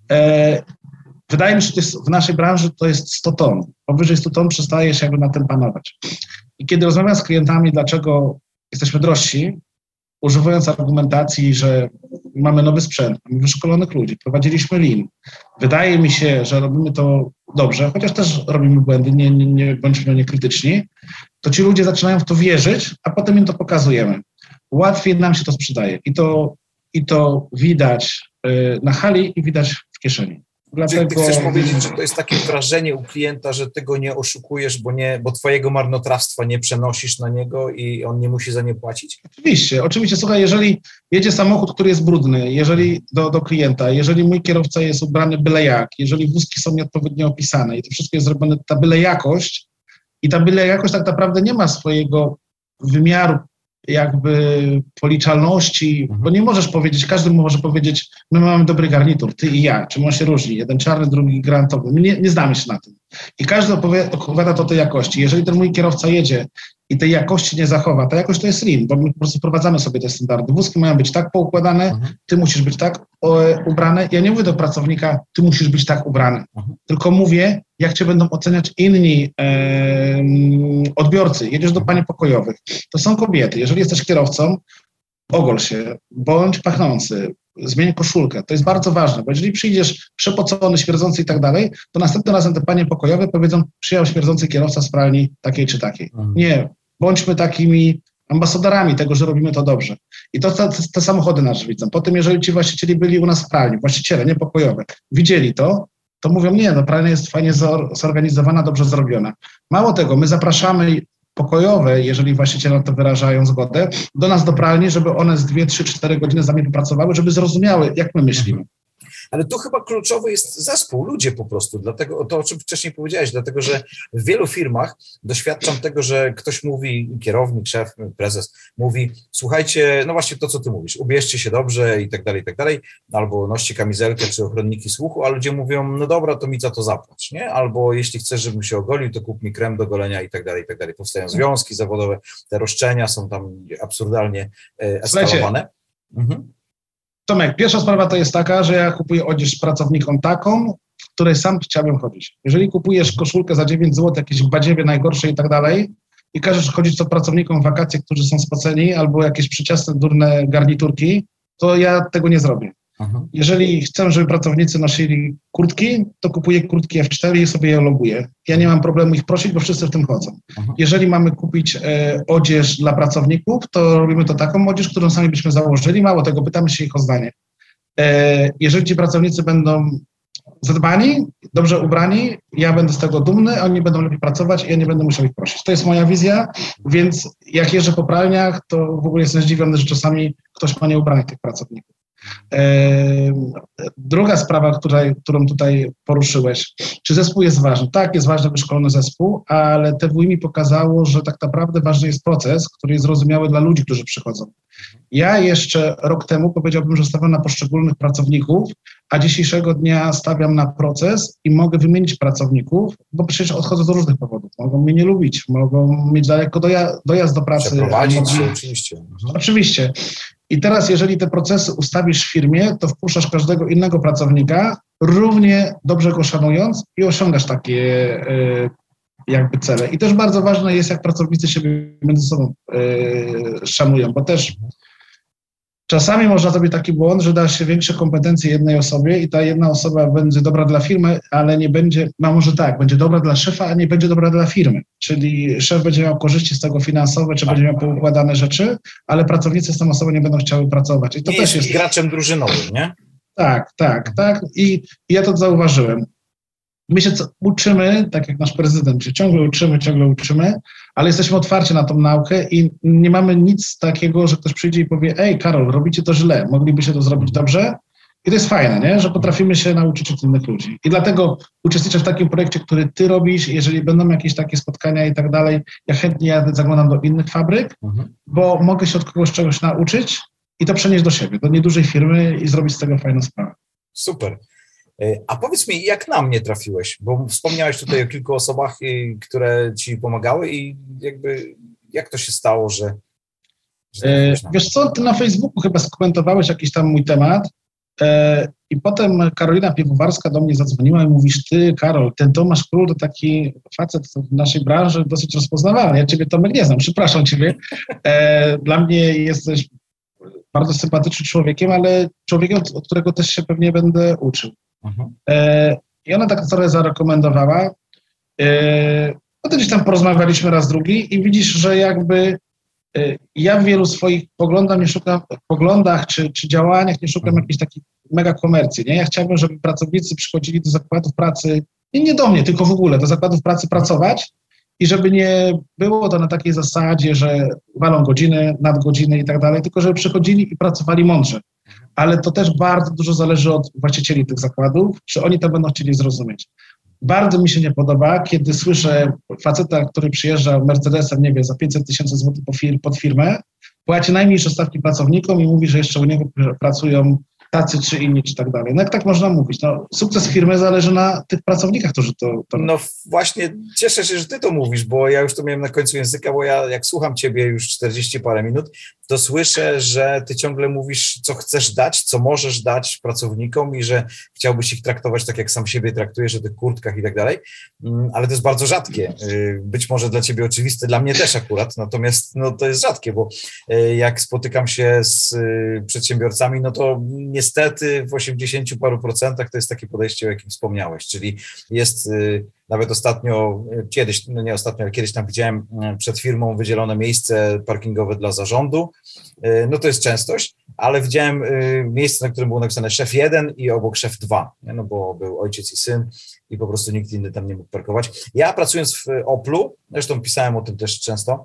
E, wydaje mi się, że to jest, w naszej branży to jest sto ton. Powyżej sto ton przestajesz jakby nad tym panować. I kiedy rozmawiam z klientami, dlaczego jesteśmy drożsi, używając argumentacji, że mamy nowy sprzęt, mamy wyszkolonych ludzi, prowadziliśmy lean. Wydaje mi się, że robimy to dobrze, chociaż też robimy błędy, nie, nie, nie bądźmy niekrytyczni, to ci ludzie zaczynają w to wierzyć, a potem im to pokazujemy. Łatwiej nam się to sprzedaje i to, i to widać y, na hali i widać w kieszeni. Dlatego... Czy ty chcesz powiedzieć, że to jest takie wrażenie u klienta, że ty go nie oszukujesz, bo, nie, bo twojego marnotrawstwa nie przenosisz na niego i on nie musi za nie płacić? Oczywiście, oczywiście. Słuchaj, jeżeli jedzie samochód, który jest brudny, jeżeli do, do klienta, jeżeli mój kierowca jest ubrany byle jak, jeżeli wózki są nieodpowiednio opisane i to wszystko jest zrobione, ta byle jakość i ta byle jakość tak naprawdę nie ma swojego wymiaru jakby policzalności, bo nie możesz powiedzieć, każdy może powiedzieć, my mamy dobry garnitur, ty i ja, czym on się różni, jeden czarny, drugi granatowy, my nie, nie znamy się na tym. I każdy opowiada, opowiada to o tej jakości. Jeżeli ten mój kierowca jedzie i tej jakości nie zachowa, ta jakość to jest lean, bo my po prostu wprowadzamy sobie te standardy. Wózki mają być tak poukładane, mhm. ty musisz być tak o, ubrany. Ja nie mówię do pracownika, ty musisz być tak ubrany, mhm. tylko mówię, jak cię będą oceniać inni e, odbiorcy. Jedziesz do pań pokojowych, to są kobiety. Jeżeli jesteś kierowcą, ogol się, bądź pachnący, zmień koszulkę. To jest bardzo ważne, bo jeżeli przyjdziesz przepocony, śmierdzący i tak dalej, to następnym razem te panie pokojowe powiedzą, przyjechał śmierdzący kierowca z pralni takiej czy takiej. Mhm. Nie, bądźmy takimi ambasadorami tego, że robimy to dobrze. I to te, te samochody nasze widzą. Potem, jeżeli ci właścicieli byli u nas w pralni, właściciele, nie pokojowe, widzieli to, to mówią, nie, no pralnia jest fajnie zorganizowana, dobrze zrobiona. Mało tego, my zapraszamy pokojowe, jeżeli właściciele na to wyrażają zgodę, do nas do pralni, żeby one z dwie, trzy, cztery godziny z nami popracowały, żeby zrozumiały, jak my myślimy. Ale tu chyba kluczowy jest zespół, ludzie po prostu, dlatego to, o czym wcześniej powiedziałeś, dlatego, że w wielu firmach doświadczam tego, że ktoś mówi, kierownik, szef, prezes, mówi, słuchajcie, no właśnie to, co ty mówisz, ubierzcie się dobrze i tak dalej, i tak dalej, albo noście kamizelkę czy ochronniki słuchu, a ludzie mówią, no dobra, to mi za to zapłać, nie? Albo jeśli chcesz, żebym się ogolił, to kup mi krem do golenia i tak dalej, i tak dalej. Powstają związki zawodowe, te roszczenia są tam absurdalnie e, eskalowane. Mhm. Tomek, pierwsza sprawa to jest taka, że ja kupuję odzież pracownikom taką, w której sam chciałbym chodzić. Jeżeli kupujesz koszulkę za dziewięć złotych, jakieś badziewie najgorsze i tak dalej i każesz chodzić co pracownikom w wakacje, którzy są spoceni, albo jakieś przyczasne, durne garniturki, to ja tego nie zrobię. Aha. Jeżeli chcę, żeby pracownicy nosili kurtki, to kupuję kurtki F cztery i sobie je loguję. Ja nie mam problemu ich prosić, bo wszyscy w tym chodzą. Aha. Jeżeli mamy kupić e, odzież dla pracowników, to robimy to taką odzież, którą sami byśmy założyli. Mało tego, pytamy się ich o zdanie. E, jeżeli ci pracownicy będą zadbani, dobrze ubrani, ja będę z tego dumny, oni będą lepiej pracować i ja nie będę musiał ich prosić. To jest moja wizja, więc jak jeżdżę po pralniach, to w ogóle jestem zdziwiony, że czasami ktoś ma nieubranych tych pracowników. Druga sprawa, której, którą tutaj poruszyłeś, czy zespół jest ważny? Tak, jest ważny wyszkolony zespół, ale T W I mi pokazało, że tak naprawdę ważny jest proces, który jest zrozumiały dla ludzi, którzy przychodzą. Ja jeszcze rok temu powiedziałbym, że stawiam na poszczególnych pracowników, a dzisiejszego dnia stawiam na proces i mogę wymienić pracowników, bo przecież odchodzę z różnych powodów. Mogą mnie nie lubić, mogą mieć daleko doja- dojazd do pracy. Przeprowadzić się, oczywiście. Mhm. Oczywiście. I teraz, jeżeli te procesy ustawisz w firmie, to wpuszczasz każdego innego pracownika, równie dobrze go szanując i osiągasz takie y, jakby cele. I też bardzo ważne jest, jak pracownicy siebie między sobą y, szanują, bo też czasami można zrobić taki błąd, że da się większe kompetencje jednej osobie i ta jedna osoba będzie dobra dla firmy, ale nie będzie, no może tak, będzie dobra dla szefa, a nie będzie dobra dla firmy. Czyli szef będzie miał korzyści z tego finansowe, czy będzie miał poukładane rzeczy, ale pracownicy z tą osobą nie będą chciały pracować. I to nie też jest jest graczem drużynowym, nie? Tak, tak, tak. I, i ja to zauważyłem. My się co, uczymy, tak jak nasz prezydent, się ciągle uczymy, ciągle uczymy, ale jesteśmy otwarci na tą naukę i nie mamy nic takiego, że ktoś przyjdzie i powie: ej, Karol, robicie to źle, moglibyście to zrobić dobrze. I to jest fajne, nie? Że potrafimy się nauczyć od innych ludzi. I dlatego uczestniczę w takim projekcie, który ty robisz, jeżeli będą jakieś takie spotkania i tak dalej, ja chętnie jadę, zaglądam do innych fabryk, mhm. bo mogę się od kogoś czegoś nauczyć i to przenieść do siebie, do niedużej firmy i zrobić z tego fajną sprawę. Super. A powiedz mi, jak na mnie trafiłeś? Bo wspomniałeś tutaj o kilku osobach, które ci pomagały i jakby jak to się stało, że... że e, wiesz co, ty na Facebooku chyba skomentowałeś jakiś tam mój temat e, i potem Karolina Piwowarska do mnie zadzwoniła i mówisz: ty, Karol, ten Tomasz Król to taki facet w naszej branży dosyć rozpoznawalny. Ja ciebie, Tomek, nie znam, przepraszam ciebie. E, dla mnie jesteś bardzo sympatycznym człowiekiem, ale człowiekiem, od którego też się pewnie będę uczył. Mhm. E, I ona tak trochę zarekomendowała. E, no to gdzieś tam porozmawialiśmy raz drugi i widzisz, że jakby e, ja w wielu swoich poglądach nie szukam, poglądach czy, czy działaniach nie szukam mhm. jakiejś takiej mega komercji. Nie? Ja chciałbym, żeby pracownicy przychodzili do zakładów pracy, nie, nie do mnie, tylko w ogóle do zakładów pracy pracować i żeby nie było to na takiej zasadzie, że walą godziny, nadgodziny i tak dalej, tylko żeby przychodzili i pracowali mądrze. Ale to też bardzo dużo zależy od właścicieli tych zakładów, czy oni to będą chcieli zrozumieć. Bardzo mi się nie podoba, kiedy słyszę faceta, który przyjeżdża Mercedesem, nie wiem, za pięćset tysięcy złotych pod firmę, płaci najmniejsze stawki pracownikom i mówi, że jeszcze u niego pracują tacy czy inni, czy tak dalej. No jak tak można mówić? No, sukces firmy zależy na tych pracownikach, którzy to, to... No właśnie, cieszę się, że ty to mówisz, bo ja już to miałem na końcu języka, bo ja jak słucham ciebie już czterdzieści parę minut, to słyszę, że ty ciągle mówisz, co chcesz dać, co możesz dać pracownikom i że chciałbyś ich traktować tak, jak sam siebie traktujesz, o tych kurtkach i tak dalej, ale to jest bardzo rzadkie. Być może dla ciebie oczywiste, dla mnie też akurat, natomiast no, to jest rzadkie, bo jak spotykam się z przedsiębiorcami, no to niestety w osiemdziesięciu paru procentach to jest takie podejście, o jakim wspomniałeś, czyli jest nawet ostatnio, kiedyś, no nie ostatnio, ale kiedyś tam widziałem przed firmą wydzielone miejsce parkingowe dla zarządu, no to jest częstość, ale widziałem miejsce, na którym było napisane szef jeden i obok szef dwa, no bo był ojciec i syn i po prostu nikt inny tam nie mógł parkować. Ja pracując w Oplu, zresztą pisałem o tym też często,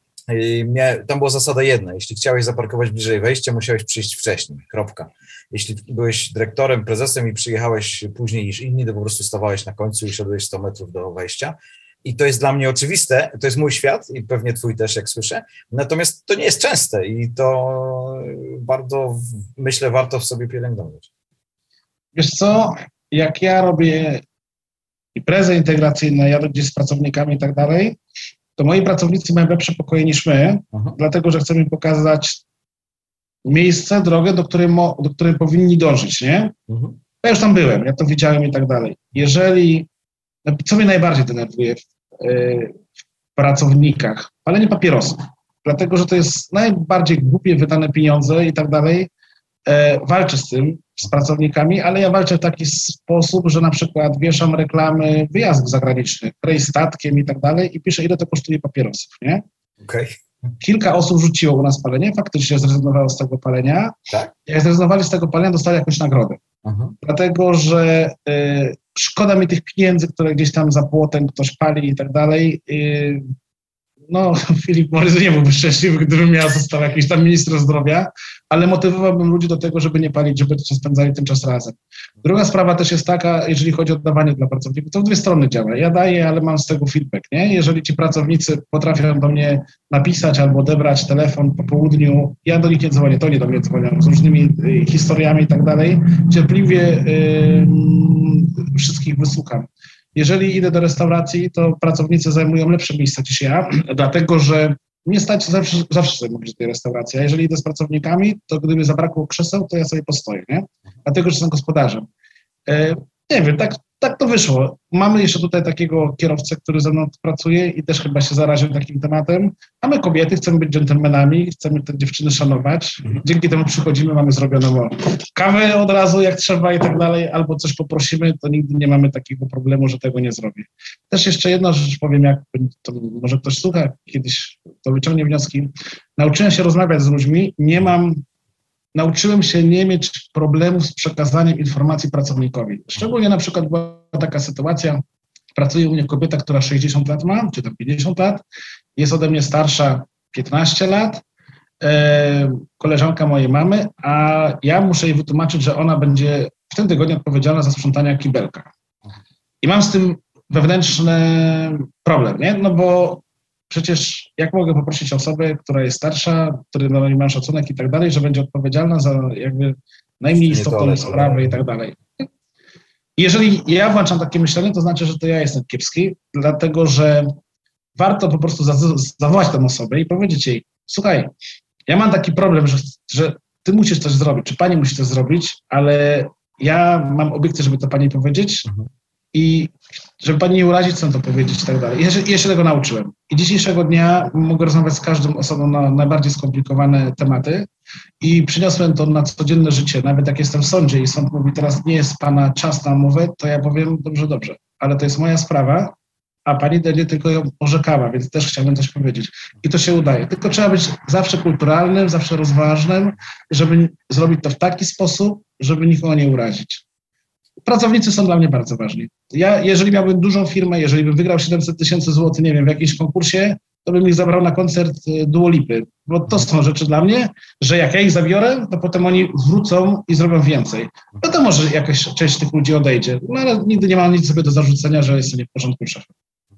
Mnie, tam była zasada jedna, jeśli chciałeś zaparkować bliżej wejścia, musiałeś przyjść wcześniej, kropka. Jeśli byłeś dyrektorem, prezesem i przyjechałeś później niż inni, to po prostu stawałeś na końcu i szedłeś sto metrów do wejścia. I to jest dla mnie oczywiste, to jest mój świat i pewnie twój też, jak słyszę, natomiast to nie jest częste i to bardzo, myślę, warto w sobie pielęgnować. Wiesz co, jak ja robię imprezy integracyjne, jadę gdzieś z pracownikami i tak dalej, to moi pracownicy mają lepsze pokoje niż my, Aha. dlatego, że chcemy im pokazać miejsce, drogę, do której, mo, do której powinni dążyć, nie? Mhm. Ja już tam byłem, ja to widziałem i tak dalej. Jeżeli, co mnie najbardziej denerwuje w, w pracownikach, palenie papierosów, dlatego, że to jest najbardziej głupie wydane pieniądze i tak dalej. E, walczę z tym, z pracownikami, ale ja walczę w taki sposób, że na przykład wieszam reklamy wyjazdów zagranicznych, rejs statkiem i tak dalej i piszę, ile to kosztuje papierosów, nie? Okay. Kilka osób rzuciło u nas palenie, faktycznie zrezygnowało z tego palenia. Tak? Jak zrezygnowali z tego palenia, dostali jakąś nagrodę. Uh-huh. Dlatego, że y, szkoda mi tych pieniędzy, które gdzieś tam za płotem ktoś pali i tak dalej. Y, no Filip Morris nie byłby szczęśliwy, gdybym ja został jakiś tam minister zdrowia, ale motywowałbym ludzi do tego, żeby nie palić, żeby spędzali ten czas razem. Druga sprawa też jest taka, jeżeli chodzi o oddawanie dla pracowników, to w dwie strony działa. Ja daję, ale mam z tego feedback, nie? Jeżeli ci pracownicy potrafią do mnie napisać albo odebrać telefon po południu, ja do nich nie dzwonię, to nie do mnie dzwonią, z różnymi y, historiami i tak dalej, cierpliwie y, y, wszystkich wysłucham. Jeżeli idę do restauracji, to pracownicy zajmują lepsze miejsca niż ja, dlatego że mnie stać zawsze, zawsze sobie mówić do tej restauracji, a jeżeli idę z pracownikami, to gdyby zabrakło krzeseł, to ja sobie postoję, nie? Dlatego, że jestem gospodarzem. E, nie wiem, tak, tak to wyszło. Mamy jeszcze tutaj takiego kierowcę, który ze mną pracuje i też chyba się zaraził takim tematem, a my kobiety chcemy być dżentelmenami, chcemy te dziewczyny szanować, dzięki temu przychodzimy, mamy zrobioną kawę od razu jak trzeba i tak dalej, albo coś poprosimy, to nigdy nie mamy takiego problemu, że tego nie zrobię. Też jeszcze jedna rzecz powiem, jak to może ktoś słucha, kiedyś to wyciągnie wnioski. Nauczyłem się rozmawiać z ludźmi, nie mam Nauczyłem się nie mieć problemów z przekazaniem informacji pracownikowi. Szczególnie na przykład była taka sytuacja, pracuje u mnie kobieta, która sześćdziesiąt lat ma, czy tam pięćdziesiąt lat, jest ode mnie starsza piętnaście lat, e, koleżanka mojej mamy, a ja muszę jej wytłumaczyć, że ona będzie w tym tygodniu odpowiedzialna za sprzątanie kibelka. I mam z tym wewnętrzny problem, nie? No bo przecież jak mogę poprosić osobę, która jest starsza, która ma szacunek i tak dalej, że będzie odpowiedzialna za jakby najmniej istotną sprawę i tak dalej. Jeżeli ja włączam takie myślenie, to znaczy, że to ja jestem kiepski, dlatego że warto po prostu zawołać tę osobę i powiedzieć jej, słuchaj, ja mam taki problem, że, że ty musisz coś zrobić, czy pani musi coś zrobić, ale ja mam obiekcję, żeby to pani powiedzieć, mhm. I żeby pani nie urazić, chcę to powiedzieć i tak dalej. Ja się, ja się tego nauczyłem. I dzisiejszego dnia mogę rozmawiać z każdą osobą na najbardziej skomplikowane tematy i przyniosłem to na codzienne życie. Nawet jak jestem w sądzie i sąd mówi, teraz nie jest pana czas na mowę, to ja powiem, dobrze, dobrze, ale to jest moja sprawa, a pani będzie tylko ją orzekała, więc też chciałbym coś powiedzieć. I to się udaje. Tylko trzeba być zawsze kulturalnym, zawsze rozważnym, żeby zrobić to w taki sposób, żeby nikogo nie urazić. Pracownicy są dla mnie bardzo ważni. Ja, jeżeli miałbym dużą firmę, jeżeli bym wygrał siedemset tysięcy złotych, nie wiem, w jakimś konkursie, to bym ich zabrał na koncert Dua Lipy. Bo to są rzeczy dla mnie, że jak ja ich zabiorę, to potem oni wrócą i zrobią więcej. No to może jakaś część tych ludzi odejdzie. No ale nigdy nie mam nic sobie do zarzucenia, że jestem nie w porządku szefem.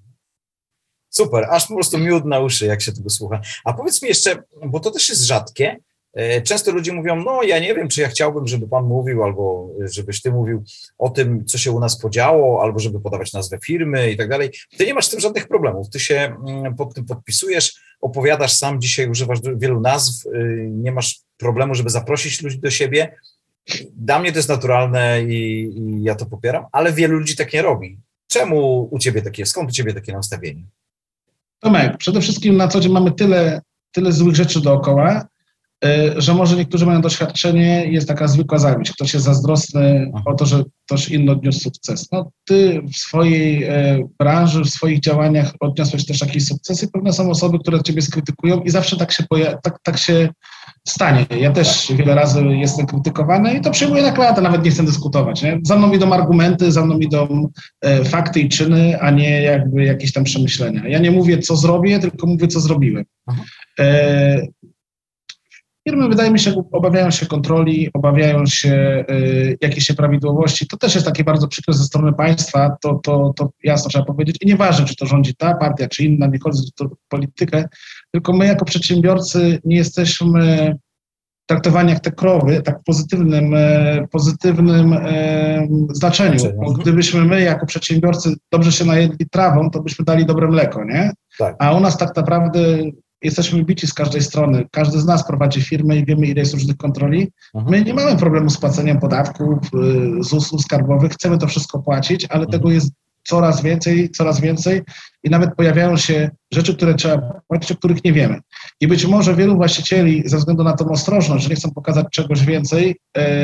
Super, aż po prostu miód na uszy, jak się tego słucha. A powiedz mi jeszcze, bo to też jest rzadkie, często ludzie mówią, no ja nie wiem, czy ja chciałbym, żeby pan mówił, albo żebyś ty mówił o tym, co się u nas podziało, albo żeby podawać nazwę firmy i tak dalej. Ty nie masz z tym żadnych problemów. Ty się pod tym podpisujesz, opowiadasz sam, dzisiaj używasz wielu nazw, nie masz problemu, żeby zaprosić ludzi do siebie. Dla mnie to jest naturalne i, i ja to popieram, ale wielu ludzi tak nie robi. Czemu u ciebie takie, skąd u ciebie takie nastawienie? Tomek, przede wszystkim na co dzień mamy tyle, tyle złych rzeczy dookoła, że może niektórzy mają doświadczenie, jest taka zwykła zawiść. Ktoś jest zazdrosny Aha. o to, że ktoś inny odniósł sukces. No, ty w swojej e, branży, w swoich działaniach odniosłeś też jakiś sukces i pewne są osoby, które ciebie skrytykują i zawsze tak się, poja- tak, tak się stanie. Ja też wiele razy jestem krytykowany i to przyjmuję na klatę, nawet nie chcę dyskutować. Nie? Za mną idą argumenty, za mną idą e, fakty i czyny, a nie jakby jakieś tam przemyślenia. Ja nie mówię, co zrobię, tylko mówię, co zrobiłem. E, Firmy, wydaje mi się, obawiają się kontroli, obawiają się y, jakiejś nieprawidłowości. To też jest takie bardzo przykre ze strony państwa, to, to, to jasno trzeba powiedzieć. I nieważne, czy to rządzi ta partia, czy inna, nie chodzi o politykę, tylko my jako przedsiębiorcy nie jesteśmy traktowani jak te krowy, tak w pozytywnym, e, pozytywnym e, znaczeniu. Bo gdybyśmy my jako przedsiębiorcy dobrze się najedli trawą, to byśmy dali dobre mleko, nie? Tak. A u nas tak naprawdę jesteśmy bici z każdej strony. Każdy z nas prowadzi firmę i wiemy, ile jest różnych kontroli. Aha. My nie mamy problemu z płaceniem podatków, z usług skarbowych. Chcemy to wszystko płacić, ale Aha. tego jest coraz więcej, coraz więcej i nawet pojawiają się rzeczy, które trzeba płacić, o których nie wiemy. I być może wielu właścicieli ze względu na tą ostrożność, że nie chcą pokazać czegoś więcej,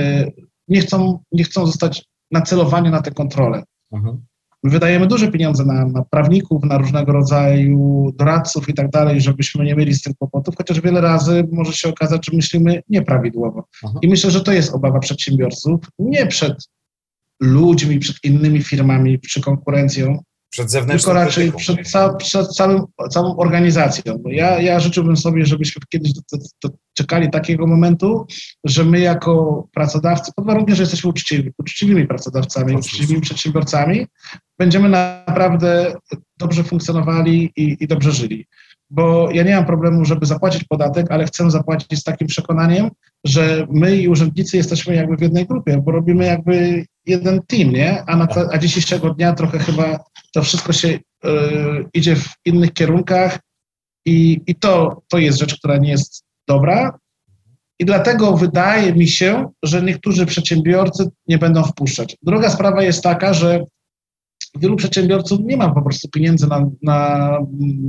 nie chcą, nie chcą zostać nacelowani na te kontrole. Aha. My wydajemy duże pieniądze na, na prawników, na różnego rodzaju doradców i tak dalej, żebyśmy nie mieli z tym kłopotów, chociaż wiele razy może się okazać, że myślimy nieprawidłowo. Aha. I myślę, że to jest obawa przedsiębiorców, nie przed ludźmi, przed innymi firmami, czy konkurencją, Przed zewnętrzną tylko raczej krytyką. przed, ca, przed całym, całą organizacją. Bo ja, ja życzyłbym sobie, żebyśmy kiedyś doczekali takiego momentu, że my jako pracodawcy, pod warunkiem, że jesteśmy uczciwi, uczciwymi pracodawcami, uczciwymi przedsiębiorcami, będziemy naprawdę dobrze funkcjonowali i, i dobrze żyli. Bo ja nie mam problemu, żeby zapłacić podatek, ale chcę zapłacić z takim przekonaniem, że my i urzędnicy jesteśmy jakby w jednej grupie, bo robimy jakby jeden team, nie? A, na te, a dzisiejszego dnia trochę chyba to wszystko się y, idzie w innych kierunkach i, i to, to jest rzecz, która nie jest dobra. I dlatego wydaje mi się, że niektórzy przedsiębiorcy nie będą wpuszczać. Druga sprawa jest taka, że wielu przedsiębiorców nie ma po prostu pieniędzy na, na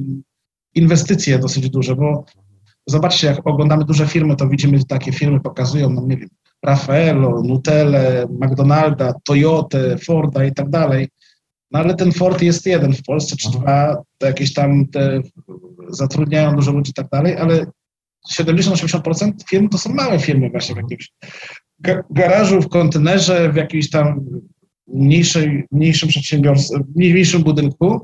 inwestycje dosyć duże, bo zobaczcie, jak oglądamy duże firmy, to widzimy, takie firmy pokazują nam, nie wiem, Raffaello, Nutelle, McDonalda, Toyotę, Forda i tak dalej. No ale ten Ford jest jeden w Polsce, czy dwa, to jakieś tam te zatrudniają dużo ludzi i tak dalej, ale siedemdziesiąt do osiemdziesięciu procent firm to są małe firmy właśnie w jakimś ga- garażu, w kontenerze, w jakimś tam mniejszej, mniejszym przedsiębiorstwie, mniejszym budynku.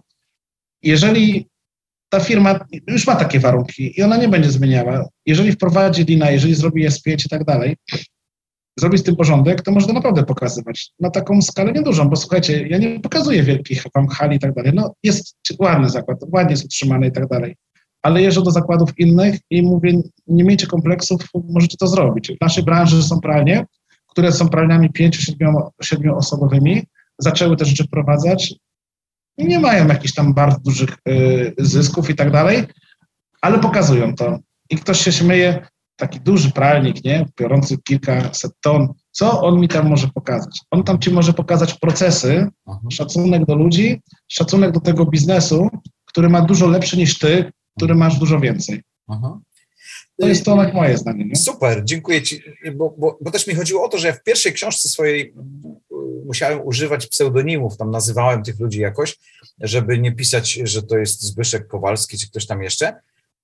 Jeżeli ta firma już ma takie warunki i ona nie będzie zmieniała, jeżeli wprowadzi Leana, jeżeli zrobi S pięć i tak dalej, zrobi z tym porządek, to może to naprawdę pokazywać na taką skalę niedużą, bo słuchajcie, ja nie pokazuję wielkich wam hali i tak dalej, no jest ładny zakład, ładnie jest utrzymany i tak dalej, ale jeżdżę do zakładów innych i mówię, nie miejcie kompleksów, możecie to zrobić. W naszej branży są pralnie, które są pralniami pięciu, siedmiu osobowymi, zaczęły te rzeczy wprowadzać i nie mają jakichś tam bardzo dużych y, zysków i tak dalej, ale pokazują to. I ktoś się śmieje, taki duży pralnik, nie, biorący kilkaset ton, co on mi tam może pokazać? On tam ci może pokazać procesy, Aha. szacunek do ludzi, szacunek do tego biznesu, który ma dużo lepszy niż ty, który masz dużo więcej. Aha. To jest to moje zdanie. Nie? Super, dziękuję ci, bo, bo, bo też mi chodziło o to, że ja w pierwszej książce swojej musiałem używać pseudonimów, tam nazywałem tych ludzi jakoś, żeby nie pisać, że to jest Zbyszek Kowalski, czy ktoś tam jeszcze.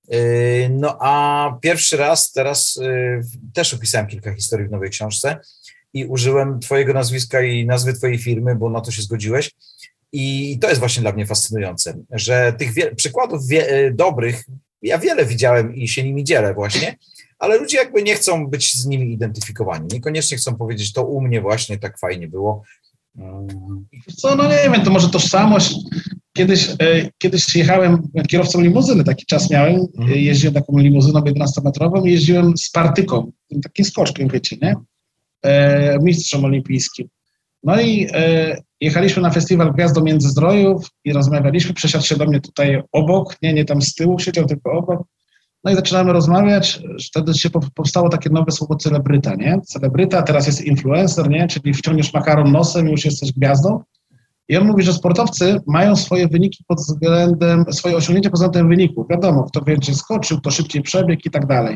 No a pierwszy raz teraz też opisałem kilka historii w nowej książce i użyłem twojego nazwiska i nazwy twojej firmy, bo na to się zgodziłeś. I to jest właśnie dla mnie fascynujące, że tych wie- przykładów wie- dobrych ja wiele widziałem i się nimi dzielę właśnie, ale ludzie jakby nie chcą być z nimi identyfikowani. Niekoniecznie chcą powiedzieć, to u mnie właśnie tak fajnie było. Co, no nie wiem, to może tożsamość. Kiedyś, e, kiedyś jechałem kierowcą limuzyny, taki czas miałem, mhm. jeździłem taką limuzyną jedenastometrową i jeździłem z partyką, takim skoczkiem, wiecie, nie? E, mistrzem olimpijskim. No i e, jechaliśmy na festiwal Gwiazdo Międzyzdrojów i rozmawialiśmy, przesiadł się do mnie tutaj obok, nie, nie tam z tyłu, siedział tylko obok. No i zaczynamy rozmawiać, wtedy się powstało takie nowe słowo celebryta, nie? Celebryta, teraz jest influencer, nie? Czyli wciągniesz makaron nosem i już jesteś gwiazdą. I on mówi, że sportowcy mają swoje wyniki pod względem, swoje osiągnięcia pod względem wyników. Wiadomo, kto więcej skoczył, kto szybciej przebiegł i tak dalej.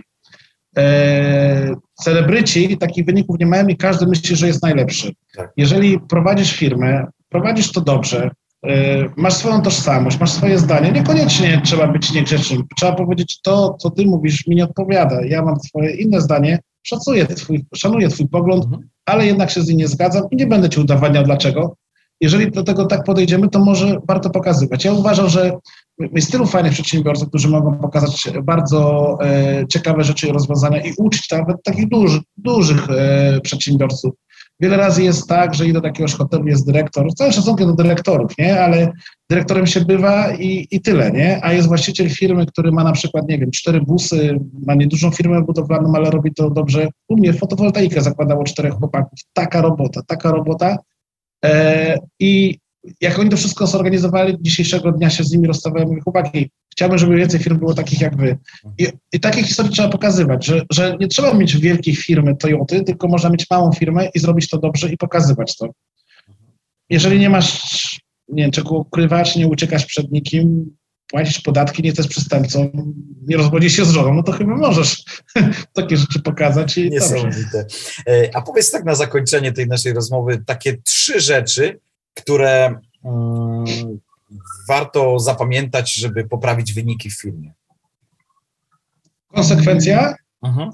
Eee, celebryci takich wyników nie mają i każdy myśli, że jest najlepszy. Jeżeli prowadzisz firmę, prowadzisz to dobrze, masz swoją tożsamość, masz swoje zdanie, niekoniecznie trzeba być niegrzecznym. Trzeba powiedzieć, to, co ty mówisz, mi nie odpowiada. Ja mam swoje inne zdanie, szacuję twój, szanuję twój pogląd, mhm. ale jednak się z nim nie zgadzam i nie będę ci udowadniał dlaczego. Jeżeli do tego tak podejdziemy, to może warto pokazywać. Ja uważam, że jest tylu fajnych przedsiębiorców, którzy mogą pokazać bardzo e, ciekawe rzeczy i rozwiązania i uczyć nawet takich duży, dużych e, przedsiębiorców. Wiele razy jest tak, że idę do jakiegoś hotelu, jest dyrektor, z całym szacunkiem do dyrektorów, nie, ale dyrektorem się bywa i, i tyle, nie, a jest właściciel firmy, który ma na przykład, nie wiem, cztery busy, ma niedużą firmę budowlaną, ale robi to dobrze. U mnie fotowoltaikę zakładało czterech chłopaków, taka robota, taka robota e, i jak oni to wszystko zorganizowali, dzisiejszego dnia się z nimi rozstawiałem, mówię, chłopaki, chciałbym, żeby więcej firm było takich jak wy. I, i takie historie trzeba pokazywać, że, że nie trzeba mieć wielkiej firmy Toyoty, tylko można mieć małą firmę i zrobić to dobrze i pokazywać to. Jeżeli nie masz, nie wiem, czego ukrywać, nie uciekasz przed nikim, płacisz podatki, nie jesteś przestępcą, nie rozwodzisz się z żoną, no to chyba możesz takie rzeczy pokazać. I niesamowite. A powiedz tak na zakończenie tej naszej rozmowy, takie trzy rzeczy, które um, warto zapamiętać, żeby poprawić wyniki w firmie. Konsekwencja, mhm.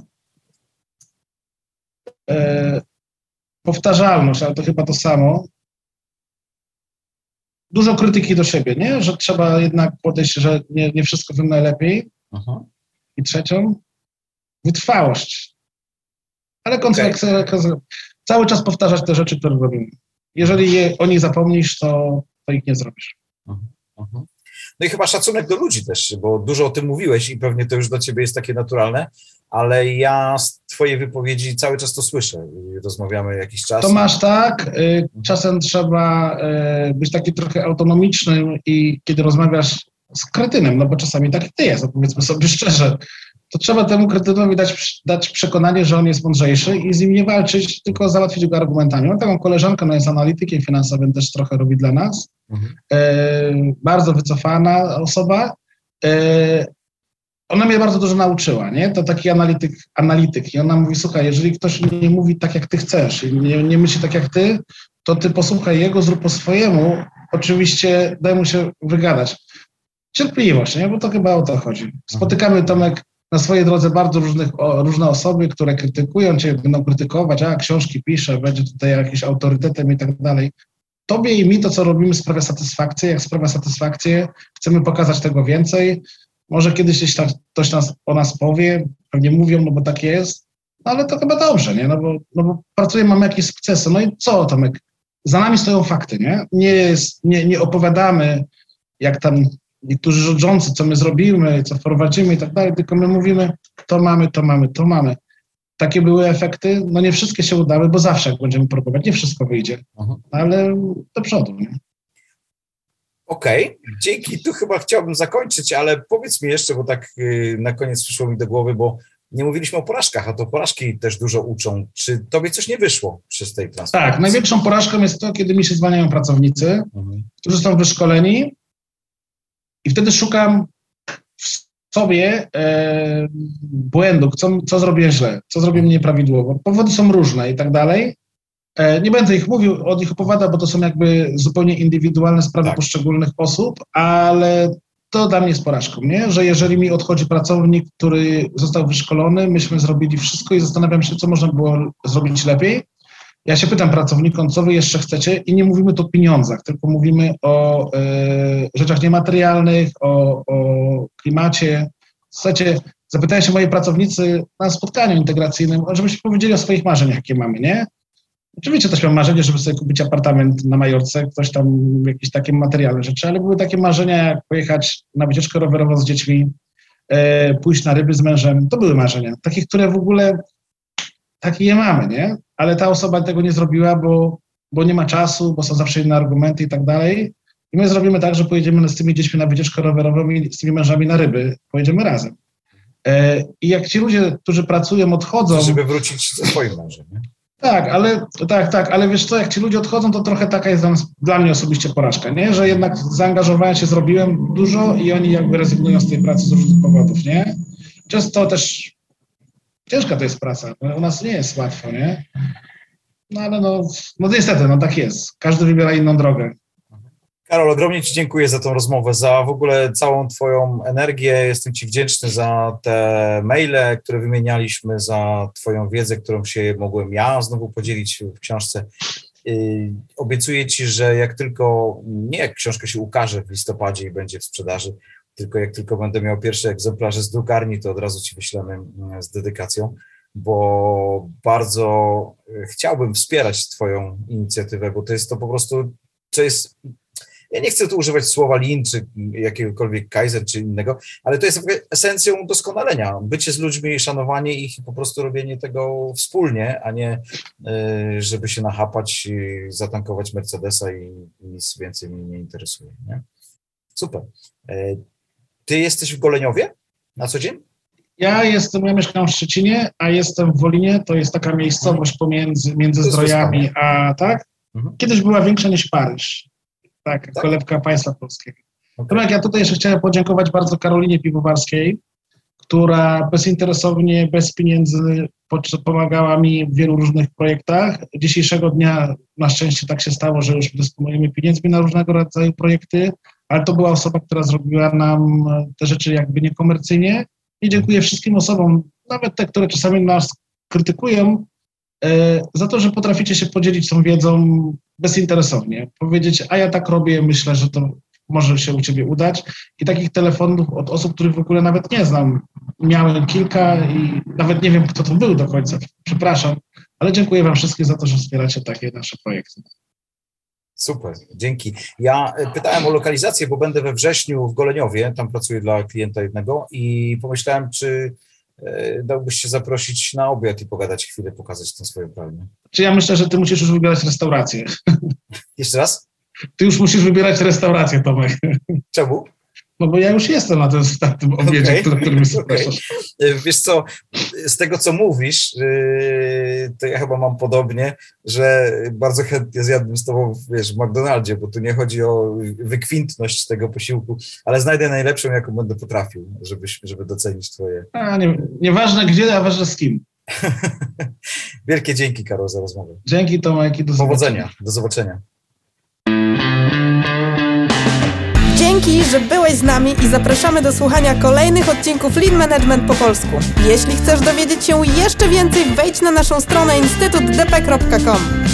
e, powtarzalność, ale to chyba to samo. dużo krytyki do siebie, nie? Że trzeba jednak podejść, że nie, nie wszystko wiem najlepiej. Aha. I trzecią, wytrwałość. Ale konsekwencje, okay. Cały czas powtarzać te rzeczy, które robimy. Jeżeli je, o nich zapomnisz, to, to ich nie zrobisz. Aha. Aha. No i chyba szacunek do ludzi też, bo dużo o tym mówiłeś i pewnie to już dla ciebie jest takie naturalne, ale ja z twojej wypowiedzi cały czas to słyszę. Rozmawiamy jakiś czas. To masz tak, czasem trzeba być taki trochę autonomicznym i kiedy rozmawiasz z kretynem, no bo czasami tak ty jest, powiedzmy sobie szczerze, to trzeba temu kretynowi dać, dać przekonanie, że on jest mądrzejszy i z nim nie walczyć, tylko załatwić go argumentami. Mam taką koleżankę, ona jest analitykiem finansowym, też trochę robi dla nas. Mhm. E, bardzo wycofana osoba. E, ona mnie bardzo dużo nauczyła, nie? To taki analityk, analityk i ona mówi, słuchaj, jeżeli ktoś nie mówi tak, jak ty chcesz i nie, nie myśli tak, jak ty, to ty posłuchaj jego, zrób po swojemu, oczywiście daj mu się wygadać. Cierpliwość, nie? Bo to chyba o to chodzi. Spotykamy, Tomek, na swojej drodze bardzo różnych, o, różne osoby, które krytykują cię, będą krytykować, a książki pisze, będzie tutaj jakiś autorytetem i tak dalej. Tobie i mi to, co robimy, sprawia satysfakcję. Jak sprawia satysfakcję, chcemy pokazać tego więcej. Może kiedyś ktoś nas, o nas powie, pewnie mówią, no bo tak jest, no ale to chyba dobrze, nie? No bo, no bo pracujemy, mamy jakieś sukcesy. No i co, Tomek? Za nami stoją fakty, nie? Nie, jest, nie, nie opowiadamy, jak tam niektórzy rządzący, co my zrobimy, co wprowadzimy i tak dalej, tylko my mówimy, to mamy, to mamy, to mamy. Takie były efekty, no nie wszystkie się udały, bo zawsze jak będziemy próbować, nie wszystko wyjdzie, Aha. ale do przodu. Okej, okay. Dzięki. Tu chyba chciałbym zakończyć, ale powiedz mi jeszcze, bo tak yy, na koniec przyszło mi do głowy, bo nie mówiliśmy o porażkach, a to porażki też dużo uczą. Czy tobie coś nie wyszło przez tej transformacji? Tak, największą porażką jest to, kiedy mi się zwalniają pracownicy, mhm. którzy są wyszkoleni i wtedy szukam w sobie e, błędów, co, co zrobię źle, co zrobię nieprawidłowo. Powody są różne i tak dalej. E, nie będę ich mówił, od nich opowiadał, bo to są jakby zupełnie indywidualne sprawy tak. poszczególnych osób, ale to dla mnie jest porażką, nie? Że jeżeli mi odchodzi pracownik, który został wyszkolony, myśmy zrobili wszystko i zastanawiam się, co można było zrobić lepiej. Ja się pytam pracownikom, co wy jeszcze chcecie i nie mówimy tu o pieniądzach, tylko mówimy o e, rzeczach niematerialnych, o, o klimacie. Słuchajcie, zapytałem się mojej pracownicy na spotkaniu integracyjnym, żebyście powiedzieli o swoich marzeniach, jakie mamy, nie? Oczywiście też mam marzenie, żeby sobie kupić apartament na Majorce, ktoś tam, jakieś takie materialne rzeczy, ale były takie marzenia, jak pojechać na wycieczkę rowerową z dziećmi, e, pójść na ryby z mężem. To były marzenia, takie, które w ogóle, takie je mamy, nie? Ale ta osoba tego nie zrobiła, bo, bo nie ma czasu, bo są zawsze inne argumenty i tak dalej. I my zrobimy tak, że pojedziemy z tymi dziećmi na wycieczkę rowerową i z tymi mężami na ryby. Pojedziemy razem. E, I jak ci ludzie, którzy pracują, odchodzą... Żeby wrócić ze swoim mężem, nie? Tak, ale tak, tak, ale wiesz co, jak ci ludzie odchodzą, to trochę taka jest dla, nas, dla mnie osobiście porażka, nie? Że jednak zaangażowałem się, zrobiłem dużo i oni jakby rezygnują z tej pracy z różnych powodów, nie? Często też ciężka to jest praca, u nas nie jest łatwo, nie? No ale no, no niestety, no tak jest. Każdy wybiera inną drogę. Karol, ogromnie ci dziękuję za tą rozmowę, za w ogóle całą twoją energię. Jestem ci wdzięczny za te maile, które wymienialiśmy, za twoją wiedzę, którą się mogłem ja znowu podzielić w książce. Yy, obiecuję ci, że jak tylko, nie jak książka się ukaże w listopadzie i będzie w sprzedaży, tylko jak tylko będę miał pierwsze egzemplarze z drukarni, to od razu ci wyślemy z dedykacją, bo bardzo chciałbym wspierać twoją inicjatywę, bo to jest to po prostu, to jest... Ja nie chcę tu używać słowa lean, czy jakiegokolwiek Kaizen, czy innego, ale to jest esencją doskonalenia. Bycie z ludźmi, szanowanie ich i po prostu robienie tego wspólnie, a nie żeby się nachapać, zatankować Mercedesa i nic więcej mnie nie interesuje. Nie? Super. Ty jesteś w Goleniowie na co dzień? Ja jestem, ja mieszkam w Szczecinie, a jestem w Wolinie, to jest taka miejscowość pomiędzy między Zdrojami, a tak? Mhm. Kiedyś była większa niż Paryż. Tak, tak, kolebka państwa polskiego. Okay. Ja tutaj jeszcze chciałem podziękować bardzo Karolinie Piwowarskiej, która bezinteresownie, bez pieniędzy pomagała mi w wielu różnych projektach. Dzisiejszego dnia na szczęście tak się stało, że już dysponujemy pieniędzmi na różnego rodzaju projekty, ale to była osoba, która zrobiła nam te rzeczy jakby niekomercyjnie. I dziękuję wszystkim osobom, nawet te, które czasami nas krytykują, za to, że potraficie się podzielić tą wiedzą bezinteresownie. Powiedzieć, a ja tak robię, myślę, że to może się u Ciebie udać. I takich telefonów od osób, których w ogóle nawet nie znam, miałem kilka i nawet nie wiem, kto to był do końca. Przepraszam, ale dziękuję Wam wszystkim za to, że wspieracie takie nasze projekty. Super, dzięki. Ja pytałem o lokalizację, bo będę we wrześniu w Goleniowie, tam pracuję dla klienta jednego i pomyślałem, czy dałbyś się zaprosić na obiad i pogadać chwilę, pokazać tę swoją pralnię. Czy ja myślę, że ty musisz już wybierać restaurację. Jeszcze raz? Ty już musisz wybierać restaurację, Tomek. Czemu? No bo ja już jestem na tym, na tym obiedzie, okay. który, który mi zapraszasz. Okay. Wiesz co, z tego co mówisz, to ja chyba mam podobnie, że bardzo chętnie zjadłbym z tobą, wiesz, w McDonaldzie, bo tu nie chodzi o wykwintność tego posiłku, ale znajdę najlepszą, jaką będę potrafił, żebyś, żeby docenić twoje... A, nie, nieważne gdzie, a ważne z kim. Wielkie dzięki, Karol, za rozmowę. Dzięki, Tomek, i do Powodzenia. zobaczenia. Do zobaczenia. Dzięki, że byłeś z nami i zapraszamy do słuchania kolejnych odcinków Lean Management po polsku. Jeśli chcesz dowiedzieć się jeszcze więcej, wejdź na naszą stronę instytut d p kropka com.